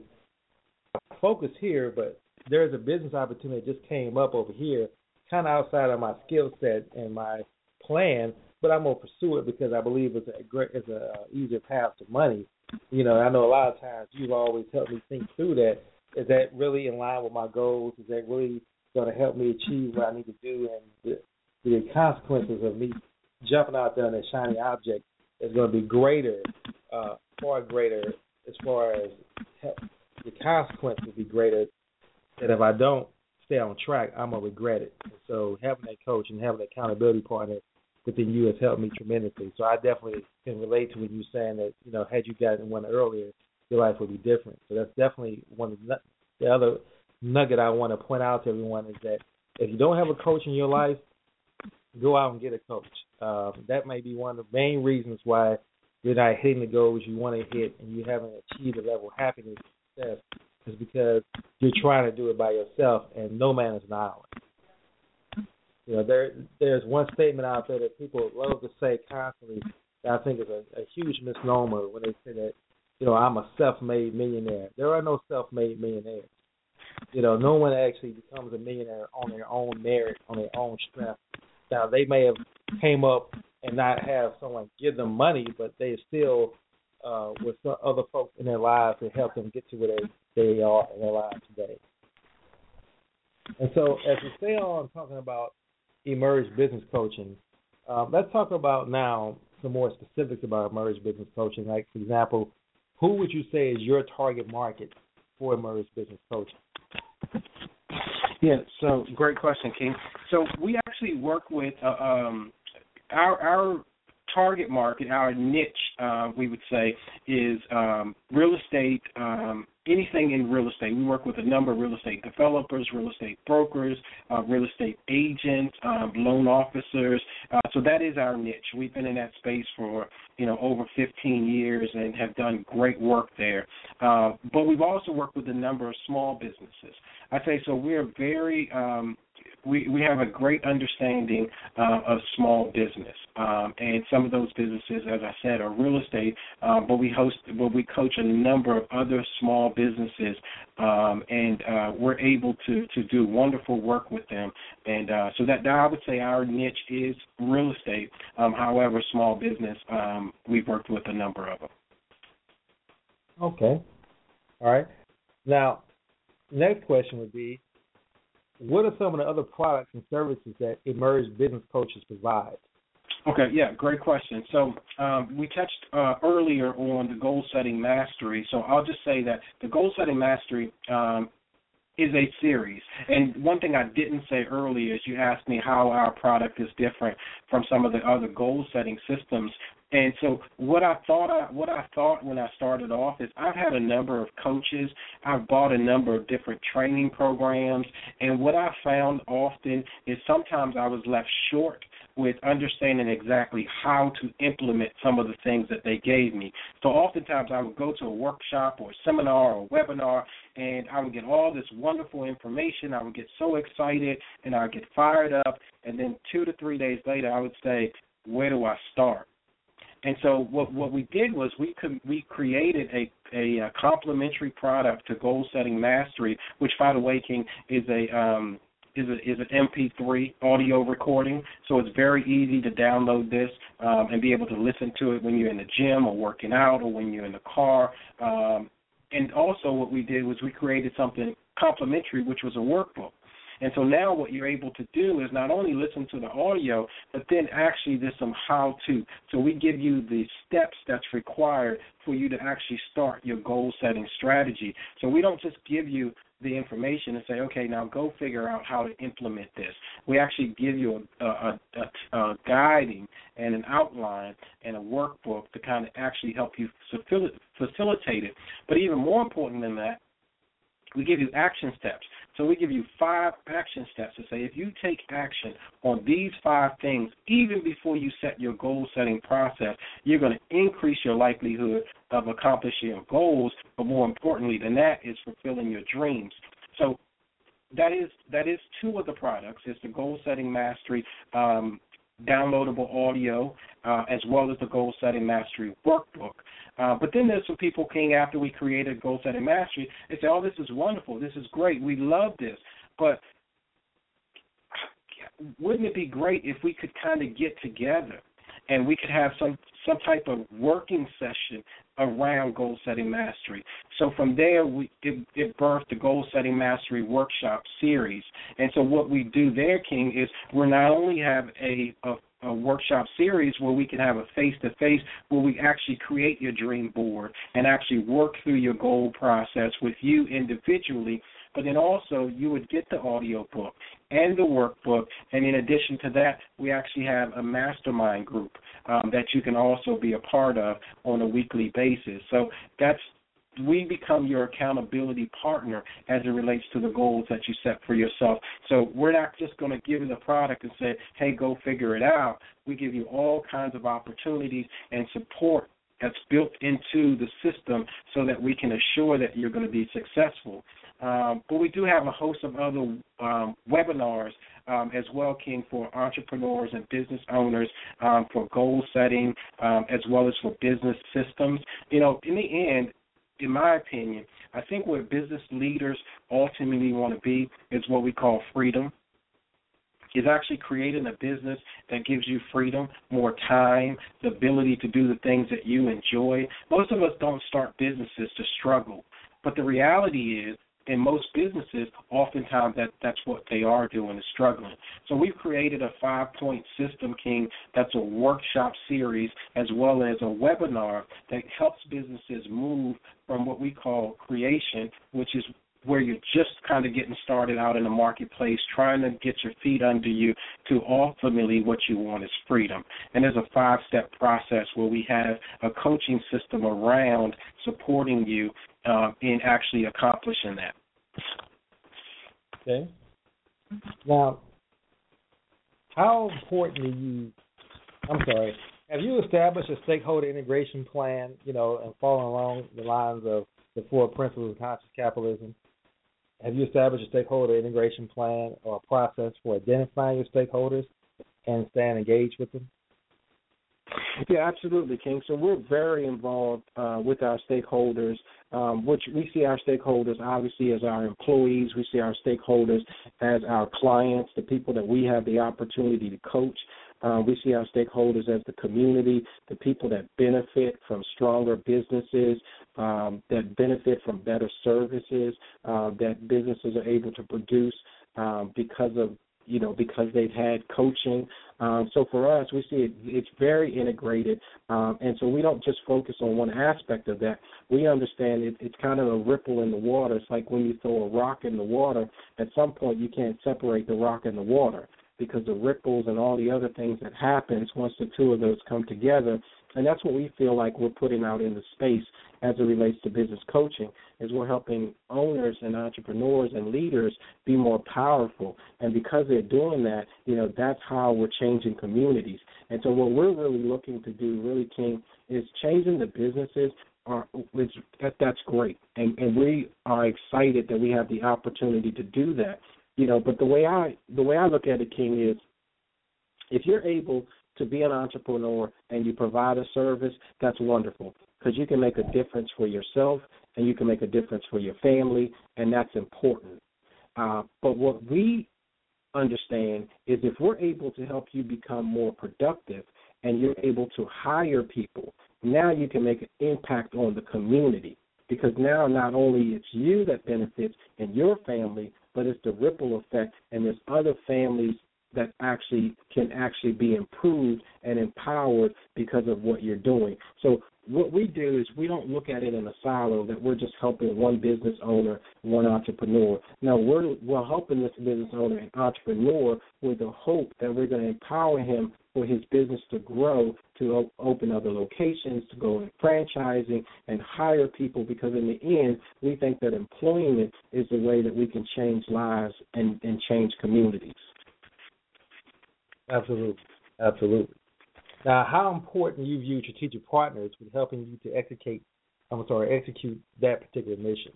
focus here, but there's a business opportunity that just came up over here, kind of outside of my skill set and my plan, but I'm gonna pursue it because I believe it's a easier path to money. You know, I know a lot of times you've always helped me think through that. Is that really in line with my goals? Is that really going to help me achieve what I need to do? And the consequences of me jumping out there on that shiny object is going to be greater, far greater, as far as the consequence will be greater. That if I don't stay on track, I'm going to regret it. And so having that coach and having an accountability partner within you has helped me tremendously. So I definitely can relate to what you're saying that, you know, had you gotten one earlier, your life would be different. So that's definitely one of the other nugget I want to point out to everyone is that if you don't have a coach in your life, go out and get a coach. That may be one of the main reasons why you're not hitting the goals you want to hit and you haven't achieved the level of happiness and success, is because you're trying to do it by yourself, and no man is an island. You know, there's one statement out there that people love to say constantly that I think is a huge misnomer when they say that, you know, I'm a self-made millionaire. There are no self-made millionaires. You know, no one actually becomes a millionaire on their own merit, on their own strength. Now, they may have came up and not have someone give them money, but they still with some other folks in their lives to help them get to where they are in their lives today. And so as we stay on talking about Emerge Business Coaching, let's talk about now some more specifics about Emerge Business Coaching. Like, for example, who would you say is your target market for Emerge Business Coaching? Yeah, so great question, King. So we actually work with our target market, our niche, we would say, is real estate, anything in real estate. We work with a number of real estate developers, real estate brokers, real estate agents, loan officers. So that is our niche. We've been in that space for, over 15 years and have done great work there. But we've also worked with a number of small businesses. I say so we're very we have a great understanding of small business, and some of those businesses, as I said, are real estate. But we coach a number of other small businesses, and we're able to do wonderful work with them. And so that I would say our niche is real estate. However, small business, we've worked with a number of them. Okay. All right. Now, next question would be, what are some of the other products and services that Emerge Business Coaches provide? Okay, yeah, great question. So we touched earlier on the Goal Setting Mastery. So I'll just say that the Goal Setting Mastery is a series. And one thing I didn't say earlier is you asked me how our product is different from some of the other goal-setting systems. And so what I thought when I started off is I've had a number of coaches. I've bought a number of different training programs. And what I found often is sometimes I was left short with understanding exactly how to implement some of the things that they gave me. So oftentimes I would go to a workshop or a seminar or a webinar, and I would get all this wonderful information. I would get so excited, and I would get fired up. And then 2 to 3 days later, I would say, where do I start? And so what we did was we created a complementary product to Goal Setting Mastery, which, by the way, King, is an MP3 audio recording. So it's very easy to download this and be able to listen to it when you're in the gym or working out or when you're in the car. And also what we did was we created something complementary, which was a workbook. And so now what you're able to do is not only listen to the audio, but then actually there's some how-to. So we give you the steps that's required for you to actually start your goal-setting strategy. So we don't just give you the information and say, okay, now go figure out how to implement this. We actually give you a guiding and an outline and a workbook to kind of actually help you facilitate it. But even more important than that, we give you action steps. So we give you 5 action steps to say if you take action on these 5 things, even before you set your goal-setting process, you're going to increase your likelihood of accomplishing your goals, but more importantly than that is fulfilling your dreams. So that is 2 of the products. It's the Goal-Setting Mastery downloadable audio, as well as the Goal Setting Mastery workbook. But then there's some people came after we created Goal Setting Mastery. They say, oh, this is wonderful. This is great. We love this. But wouldn't it be great if we could kind of get together and we could have some type of working session around Goal Setting Mastery? So from there, it birthed the Goal Setting Mastery Workshop series. And so what we do there, King, is we not only have a workshop series where we can have a face-to-face where we actually create your dream board and actually work through your goal process with you individually, but then also you would get the audio book and the workbook, and in addition to that, we actually have a mastermind group that you can also be a part of on a weekly basis. So we become your accountability partner as it relates to the goals that you set for yourself. So we're not just going to give you the product and say, hey, go figure it out. We give you all kinds of opportunities and support that's built into the system so that we can assure that you're going to be successful. But we do have a host of other webinars as well, King, for entrepreneurs and business owners, for goal setting, as well as for business systems. In the end, in my opinion, I think where business leaders ultimately want to be is what we call freedom. Is actually creating a business that gives you freedom, more time, the ability to do the things that you enjoy. Most of us don't start businesses to struggle, but the reality is, in most businesses, oftentimes that's what they are doing is struggling. So we've created a 5-point system, King, that's a workshop series as well as a webinar that helps businesses move from what we call creation, which is where you're just kind of getting started out in the marketplace, trying to get your feet under you, to ultimately what you want is freedom. And there's a 5-step process where we have a coaching system around supporting you in actually accomplishing that. Okay. Now, how important do you, have you established a stakeholder integration plan, and following along the lines of the 4 principles of conscious capitalism? Have you established a stakeholder integration plan or a process for identifying your stakeholders and staying engaged with them? Yeah, absolutely, King. So we're very involved with our stakeholders, which we see our stakeholders obviously as our employees. We see our stakeholders as our clients, the people that we have the opportunity to coach. We see our stakeholders as the community, the people that benefit from stronger businesses, that benefit from better services, that businesses are able to produce because they've had coaching. So for us, we see it's very integrated, and so we don't just focus on one aspect of that. We understand it's kind of a ripple in the water. It's like when you throw a rock in the water, at some point you can't separate the rock and the water, because the ripples and all the other things that happens once the two of those come together. And that's what we feel like we're putting out in the space as it relates to business coaching, is we're helping owners and entrepreneurs and leaders be more powerful. And because they're doing that, that's how we're changing communities. And so what we're really looking to do, really, King, is changing the businesses. That's great. And we are excited that we have the opportunity to do that. But the way I look at it, King, is if you're able to be an entrepreneur and you provide a service, that's wonderful, because you can make a difference for yourself and you can make a difference for your family, and that's important. But what we understand is if we're able to help you become more productive and you're able to hire people, now you can make an impact on the community, because now not only it's you that benefits and your family, but it's the ripple effect, and there's other families that can be improved and empowered because of what you're doing. So what we do is we don't look at it in a silo that we're just helping one business owner, one entrepreneur. No, we're helping this business owner and entrepreneur with the hope that we're going to empower him for his business to grow, to open other locations, to go in franchising and hire people, because in the end, we think that employment is the way that we can change lives and change communities. Absolutely. Now, how important you view strategic partners with helping you to execute that particular mission?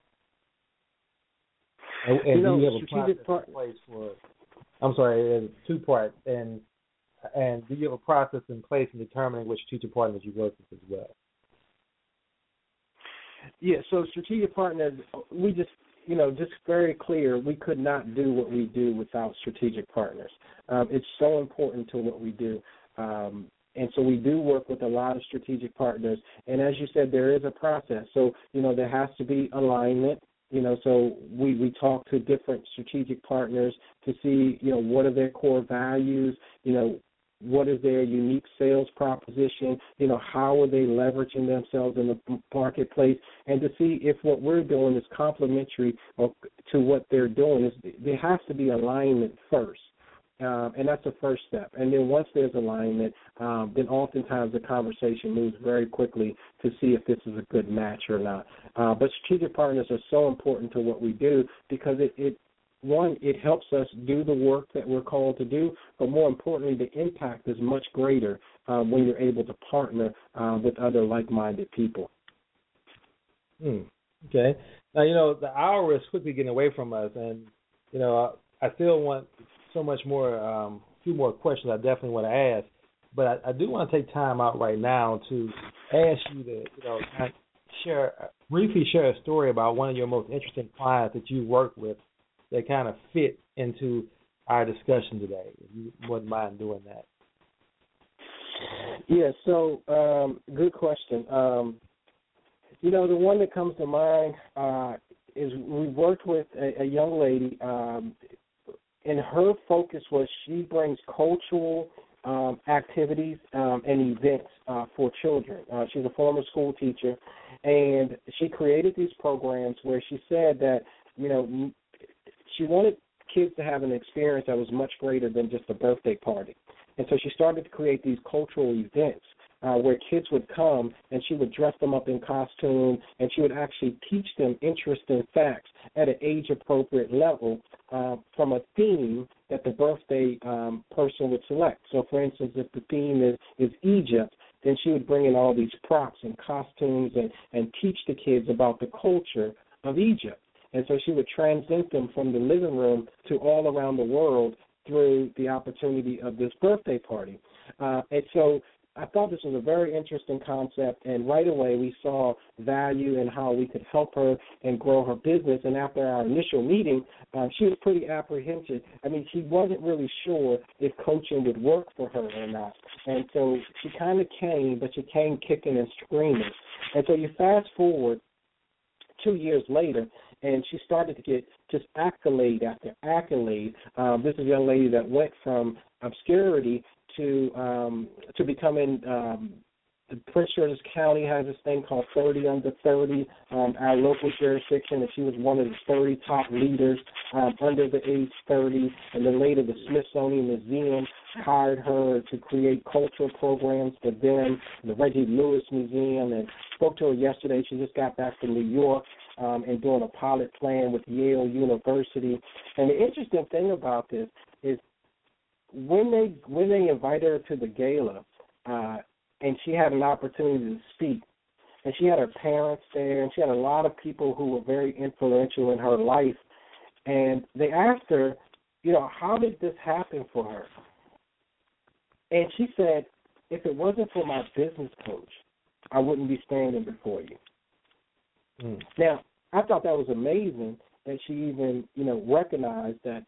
And do you have a process in place for? It's a 2-part, and do you have a process in place in determining which strategic partners you work with as well? Yeah. So strategic partners, we just very clear, we could not do what we do without strategic partners. It's so important to what we do. And so we do work with a lot of strategic partners. And as you said, there is a process. So, there has to be alignment. So we talk to different strategic partners to see, what are their core values, what is their unique sales proposition, how are they leveraging themselves in the marketplace, and to see if what we're doing is complementary to what they're doing. There has to be alignment first. And that's the first step. And then once there's alignment, then oftentimes the conversation moves very quickly to see if this is a good match or not. But strategic partners are so important to what we do, because it helps us do the work that we're called to do, but more importantly, the impact is much greater when you're able to partner with other like-minded people. Okay. Now, the hour is quickly getting away from us, and, I still want so much more, a few more questions I definitely want to ask, but I do want to take time out right now to ask you to, briefly share a story about one of your most interesting clients that you work with that kind of fit into our discussion today, if you wouldn't mind doing that. Yeah, so good question. The one that comes to mind is we worked with a young lady, and her focus was she brings cultural activities and events for children. She's a former school teacher, and she created these programs where she said that she wanted kids to have an experience that was much greater than just a birthday party. And so she started to create these cultural events where kids would come, and she would dress them up in costume, and she would actually teach them interesting facts at an age-appropriate level from a theme that the birthday person would select. So, for instance, if the theme is Egypt, then she would bring in all these props and costumes and teach the kids about the culture of Egypt. And so she would transcend them from the living room to all around the world through the opportunity of this birthday party. And so I thought this was a very interesting concept, and right away we saw value in how we could help her and grow her business. And after our initial meeting, she was pretty apprehensive. I mean, she wasn't really sure if coaching would work for her or not. And so she kind of came, but she came kicking and screaming. And so you fast forward 2 years later, and she started to get just accolade after accolade. This is a young lady that went from obscurity to becoming Prince George's County has this thing called 30 Under 30, our local jurisdiction, and she was one of the 30 top leaders under the age 30. And then later the Smithsonian Museum hired her to create cultural programs for them, the Reggie Lewis Museum, and spoke to her yesterday. She just got back from New York and doing a pilot plan with Yale University. And the interesting thing about this is when they invited her to the gala, and she had an opportunity to speak, and she had her parents there, and she had a lot of people who were very influential in her life, and they asked her, how did this happen for her? And she said, if it wasn't for my business coach, I wouldn't be standing before you. Now, I thought that was amazing that she even, recognized that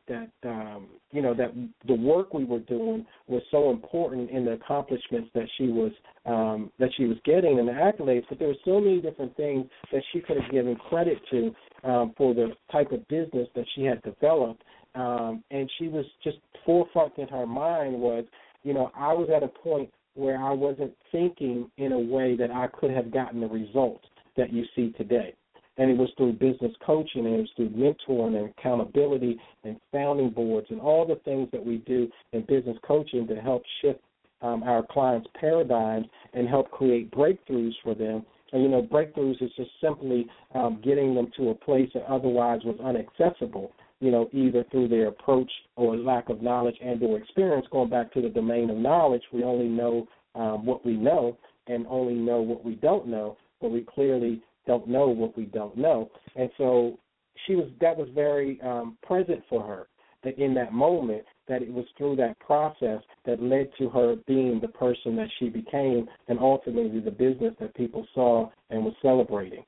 the work we were doing was so important in the accomplishments that she was getting and the accolades. But there were so many different things that she could have given credit to for the type of business that she had developed. And she was just forefront in her mind was, I was at a point where I wasn't thinking in a way that I could have gotten the results that you see today. And it was through business coaching, and it was through mentoring and accountability and founding boards and all the things that we do in business coaching to help shift our clients' paradigms and help create breakthroughs for them. And, breakthroughs is just simply getting them to a place that otherwise was inaccessible, either through their approach or lack of knowledge and or experience. Going back to the domain of knowledge, we only know what we know and only know what we don't know, but we clearly don't know what we don't know. And so that was very present for her, that in that moment, that it was through that process that led to her being the person that she became and ultimately the business that people saw and was celebrating.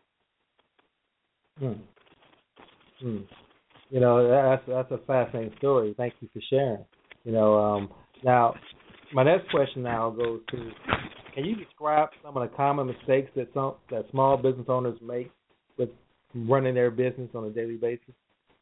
That's a fascinating story. Thank you for sharing. Now, my next question now goes to, can you describe some of the common mistakes that small business owners make with running their business on a daily basis?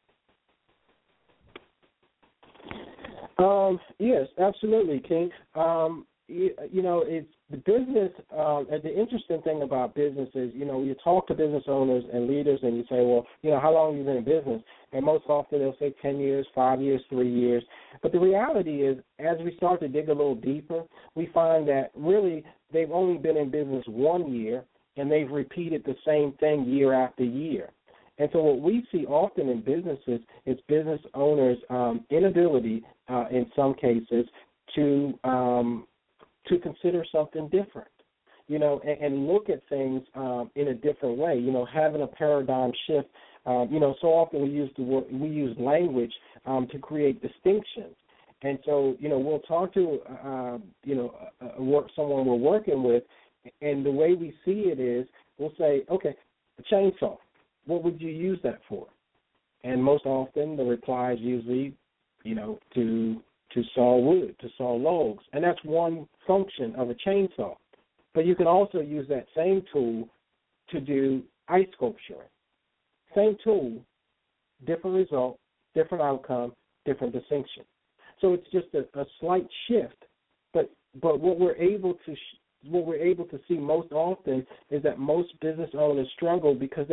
Yes, absolutely, King. It's the business. And the interesting thing about business is, you talk to business owners and leaders, and you say, well, how long have you been in business? And most often they'll say 10 years, 5 years, 3 years. But the reality is, as we start to dig a little deeper, we find that really they've only been in business 1 year, and they've repeated the same thing year after year. And so what we see often in businesses is business owners' inability, in some cases, to consider something different, and look at things in a different way. Having a paradigm shift. So often we use language to create distinctions. And so, we'll talk to, someone we're working with, and the way we see it is we'll say, okay, a chainsaw, what would you use that for? And most often the reply is usually, to saw wood, to saw logs. And that's one function of a chainsaw. But you can also use that same tool to do ice sculpturing. Same tool, different result, different outcome, different distinction. So it's just a slight shift. But what we're able to see most often is that most business owners struggle because they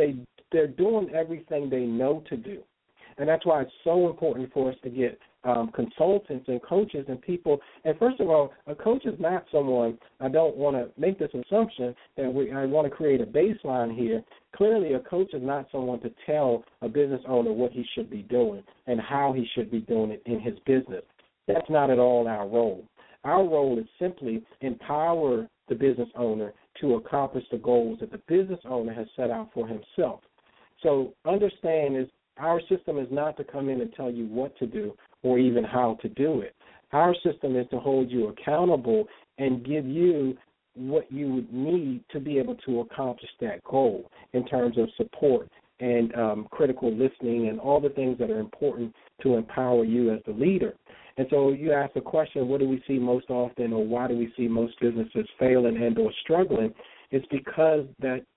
they're doing everything they know to do. And that's why it's so important for us to get consultants and coaches and people. And first of all, a coach is not someone, I don't want to make this assumption that I want to create a baseline here. Clearly, a coach is not someone to tell a business owner what he should be doing and how he should be doing it in his business. That's not at all our role. Our role is simply empower the business owner to accomplish the goals that the business owner has set out for himself. So understand is our system is not to come in and tell you what to do or even how to do it. Our system is to hold you accountable and give you what you would need to be able to accomplish that goal in terms of support and critical listening and all the things that are important to empower you as the leader. And so you ask the question, what do we see most often, or why do we see most businesses failing and or struggling? It's because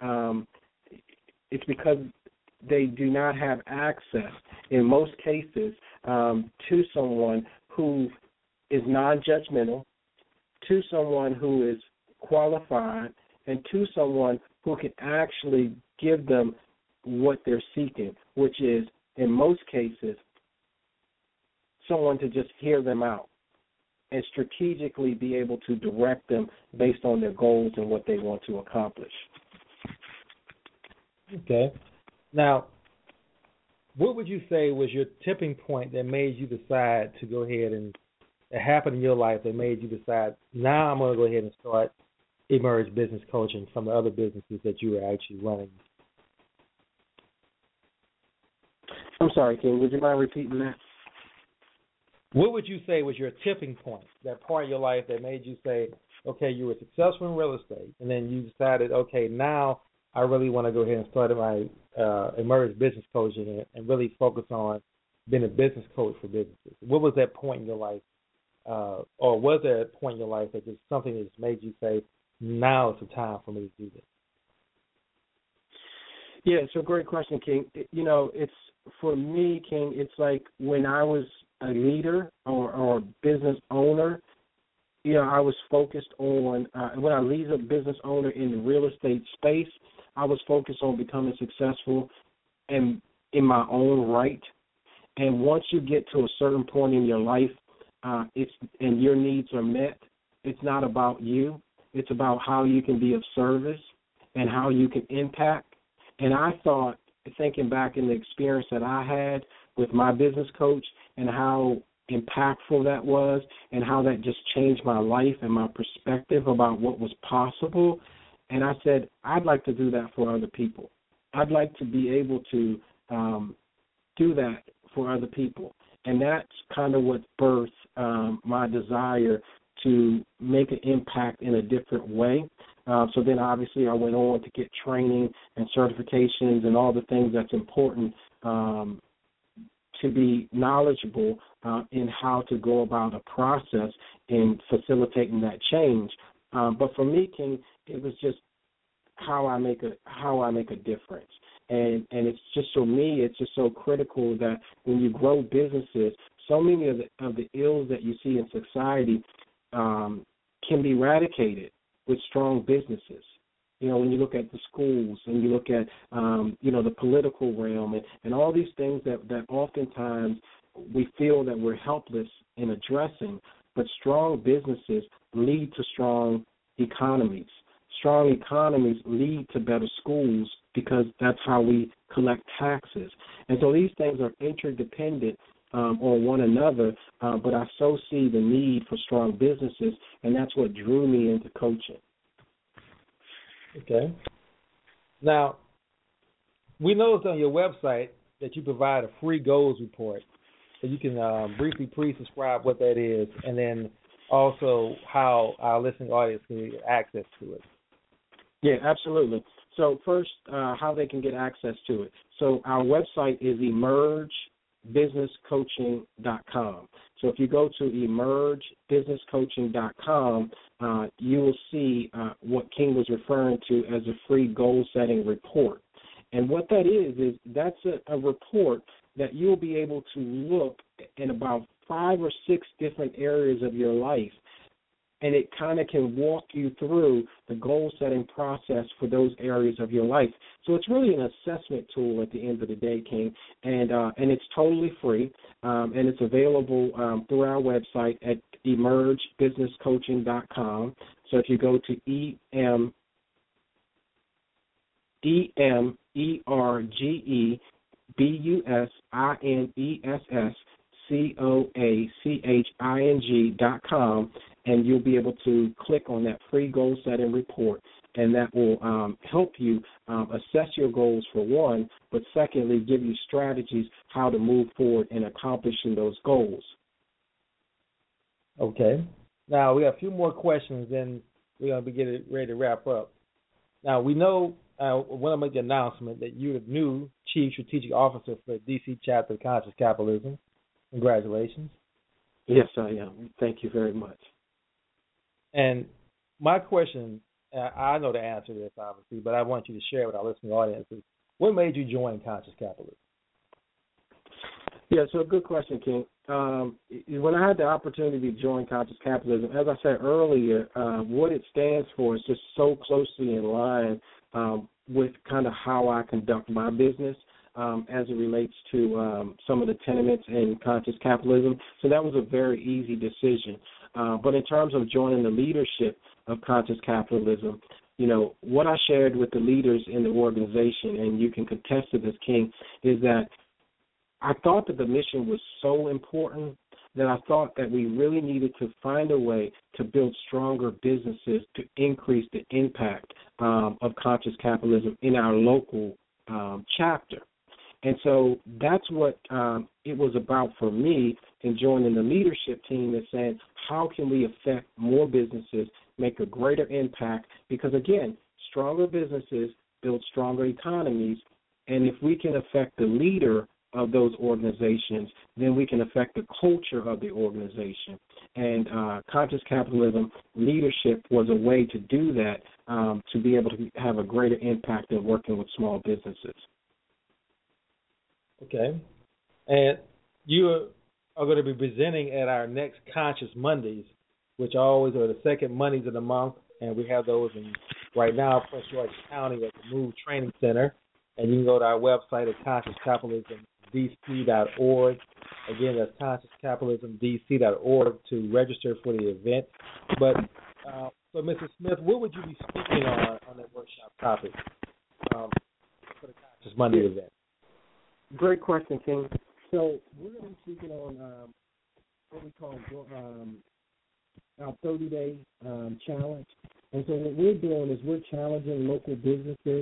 they do not have access, in most cases, to someone who is non-judgmental, to someone who is qualified, and to someone who can actually give them what they're seeking, which is, in most cases, someone to just hear them out and strategically be able to direct them based on their goals and what they want to accomplish. Okay. Now, what would you say was your tipping point that made you decide to go ahead and that happened in your life that made you decide, now I'm going to go ahead and start Emerge Business Coaching from the other businesses that you were actually running? I'm sorry, King, would you mind repeating that? What would you say was your tipping point, that part of your life that made you say, okay, you were successful in real estate, and then you decided, okay, now I really want to go ahead and start my Emerge Business Coaching and really focus on being a business coach for businesses? What was that point in your life, or was there a point in your life that just something that just made you say, now is the time for me to do this? Yeah, it's a great question, King. It's for me, King, it's like when I was a leader or a business owner, I was focused on, when I lead a business owner in the real estate space, I was focused on becoming successful in my own right. And once you get to a certain point in your life, and your needs are met, it's not about you. It's about how you can be of service and how you can impact. And I thought, thinking back in the experience that I had with my business coach and how impactful that was and how that just changed my life and my perspective about what was possible. And I said, I'd like to do that for other people. I'd like to be able to do that for other people. And that's kind of what birthed my desire to make an impact in a different way. So then obviously I went on to get training and certifications and all the things that's important to be knowledgeable in how to go about a process in facilitating that change. But for me, King, it was just how I make a difference. And it's just, for me, it's just so critical that when you grow businesses, so many of the ills that you see in society can be eradicated with strong businesses. When you look at the schools and you look at, the political realm and all these things that oftentimes we feel that we're helpless in addressing, but strong businesses lead to strong economies. Strong economies lead to better schools because that's how we collect taxes. And so these things are interdependent on one another, but I so see the need for strong businesses, and that's what drew me into coaching. Okay. Now, we noticed on your website that you provide a free goals report. So you can briefly please describe what that is, and then also how our listening audience can get access to it. Yeah, absolutely. So first, how they can get access to it. So our website is emergebusinesscoaching.com. So if you go to emergebusinesscoaching.com, you will see what King was referring to as a free goal-setting report. And what that is that's a report that you'll be able to look in about 5 or 6 different areas of your life and it kind of can walk you through the goal-setting process for those areas of your life. So it's really an assessment tool at the end of the day, King, and it's totally free, and it's available through our website at emergebusinesscoaching.com. So if you go to emergebusinesscoaching.com, and you'll be able to click on that free goal setting report, and that will help you assess your goals for one, but secondly, give you strategies how to move forward in accomplishing those goals. Okay. Now, we have a few more questions, and we're going to be getting ready to wrap up. Now, we know, I want to make the announcement that you're the new Chief Strategic Officer for the D.C. chapter of Conscious Capitalism. Congratulations. Yes, I am. Thank you very much. And my question, I know the answer to this, obviously, but I want you to share with our listening audience is, what made you join Conscious Capitalism? Yeah, so a good question, King. When I had the opportunity to join Conscious Capitalism, as I said earlier, what it stands for is just so closely in line with kind of how I conduct my business as it relates to some of the tenements in Conscious Capitalism. So that was a very easy decision. But in terms of joining the leadership of Conscious Capitalism, you know, what I shared with the leaders in the organization, and you can contest to this, King, is that I thought that the mission was so important that I thought that we really needed to find a way to build stronger businesses to increase the impact of Conscious Capitalism in our local chapter. And so that's what it was about for me in joining the leadership team, is saying, how can we affect more businesses, make a greater impact? Because, again, stronger businesses build stronger economies, and if we can affect the leader of those organizations, then we can affect the culture of the organization. And Conscious Capitalism leadership was a way to do that, to be able to have a greater impact in working with small businesses. Okay. And you are going to be presenting at our next Conscious Mondays, which always are the second Mondays of the month, and we have those in, right now, Prince George County at the MOVE Training Center. And you can go to our website at consciouscapitalismdc.org. Again, that's consciouscapitalismdc.org to register for the event. But, so, Mr. Smith, what would you be speaking on that workshop topic for the Conscious Monday event? Great question, King. So we're going to be speaking on what we call our 30-day challenge. And so what we're doing is we're challenging local businesses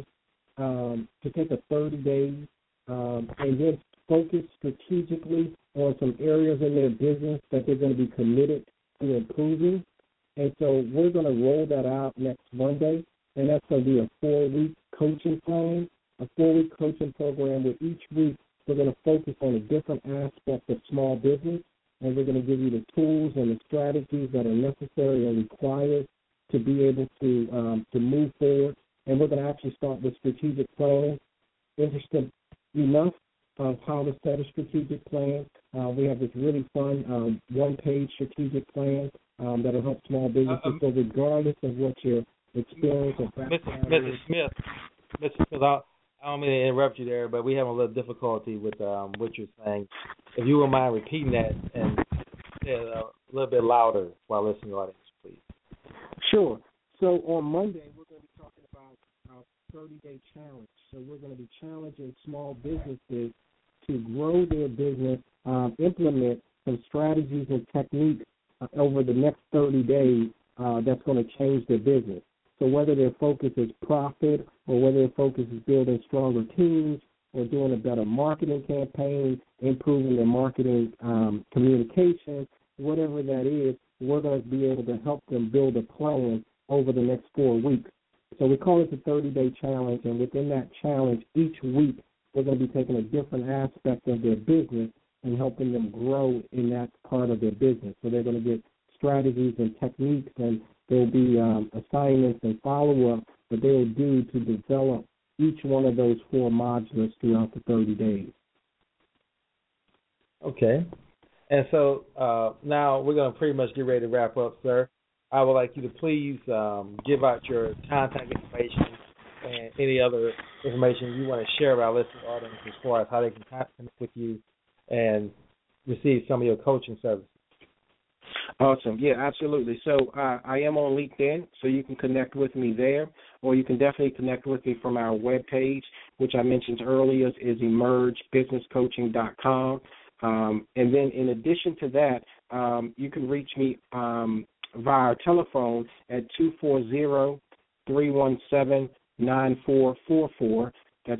to take a 30 days and then focus strategically on some areas in their business that they're going to be committed to improving. And so we're going to roll that out next Monday, and that's going to be a 4-week coaching plan, a 4-week coaching program where each week we're going to focus on a different aspect of small business, and we're going to give you the tools and the strategies that are necessary and required to be able to move forward. And we're going to actually start with strategic planning. Interested enough of how to set a strategic plan. We have this really fun one-page strategic plan that will help small businesses. So regardless of what your experience or background Mrs. Smith, I don't mean to interrupt you there, but we have a little difficulty with what you're saying. If you wouldn't mind repeating that and say it a little bit louder while listening to the audience, please. Sure. So on Monday, we're going to be talking about our 30-day challenge. So we're going to be challenging small businesses to grow their business, implement some strategies and techniques over the next 30 days that's going to change their business. So whether their focus is profit or whether their focus is building stronger teams or doing a better marketing campaign, improving their marketing communication, whatever that is, we're going to be able to help them build a plan over the next 4 weeks. So we call it the 30-day challenge, and within that challenge, each week we're going to be taking a different aspect of their business and helping them grow in that part of their business. So they're going to get strategies and techniques, and there'll be assignments and follow-up that they'll do to develop each one of those 4 modules throughout the 30 days. Okay. And so now we're going to pretty much get ready to wrap up, sir. I would like you to please give out your contact information and any other information you want to share with our listening audience as far as how they can connect with you and receive some of your coaching services. Awesome. Yeah, absolutely. So I am on LinkedIn, so you can connect with me there, or you can definitely connect with me from our webpage, which I mentioned earlier is emergebusinesscoaching.com. And then in addition to that, you can reach me via telephone at 240-317-9444. That's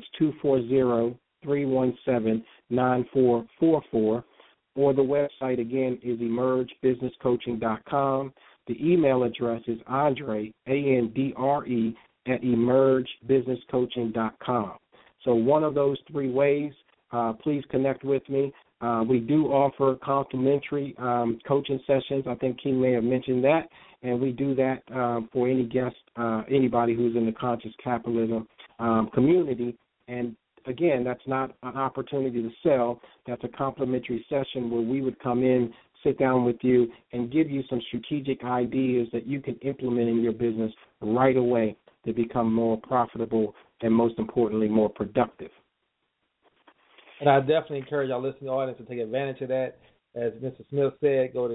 240-317-9444. Or the website, again, is emergebusinesscoaching.com. The email address is Andre, A-N-D-R-E, at emergebusinesscoaching.com. So one of those three ways, please connect with me. We do offer complimentary coaching sessions. I think King may have mentioned that. And we do that for any guest, anybody who's in the Conscious Capitalism community. And again, that's not an opportunity to sell. That's a complimentary session where we would come in, sit down with you, and give you some strategic ideas that you can implement in your business right away to become more profitable and, most importantly, more productive. And I definitely encourage our listening audience to take advantage of that. As Mr. Smith said, go to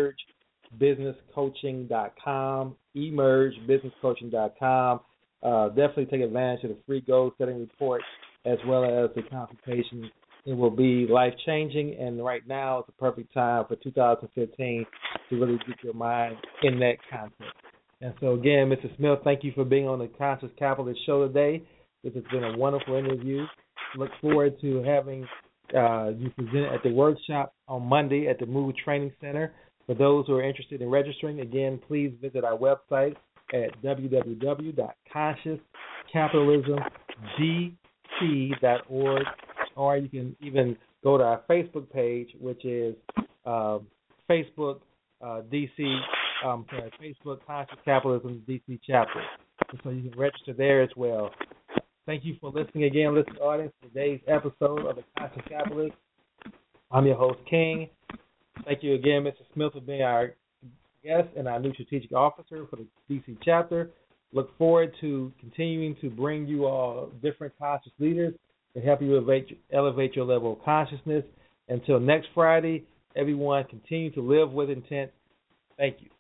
emergebusinesscoaching.com, emergebusinesscoaching.com. Definitely take advantage of the free goal-setting report as well as the consultation. It will be life-changing, and right now is the perfect time for 2015 to really get your mind in that concept. And so, again, Mr. Smith, thank you for being on the Conscious Capitalist Show today. This has been a wonderful interview. Look forward to having you present at the workshop on Monday at the Mood Training Center. For those who are interested in registering, again, please visit our website at www.consciouscapitalismdc.org, or you can even go to our Facebook page, which is Facebook Conscious Capitalism DC Chapter. And so you can register there as well. Thank you for listening again, listening audience, to today's episode of The Conscious Capitalist. I'm your host, King. Thank you again, Mr. Smith, for being our guest and our new strategic officer for the DC chapter. Look forward to continuing to bring you all different conscious leaders to help you elevate your level of consciousness. Until next Friday, everyone, continue to live with intent. Thank you.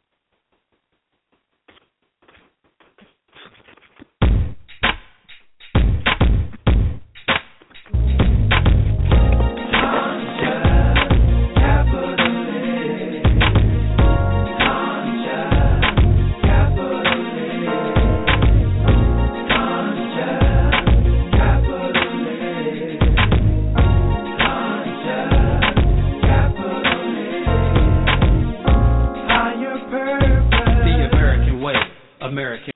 American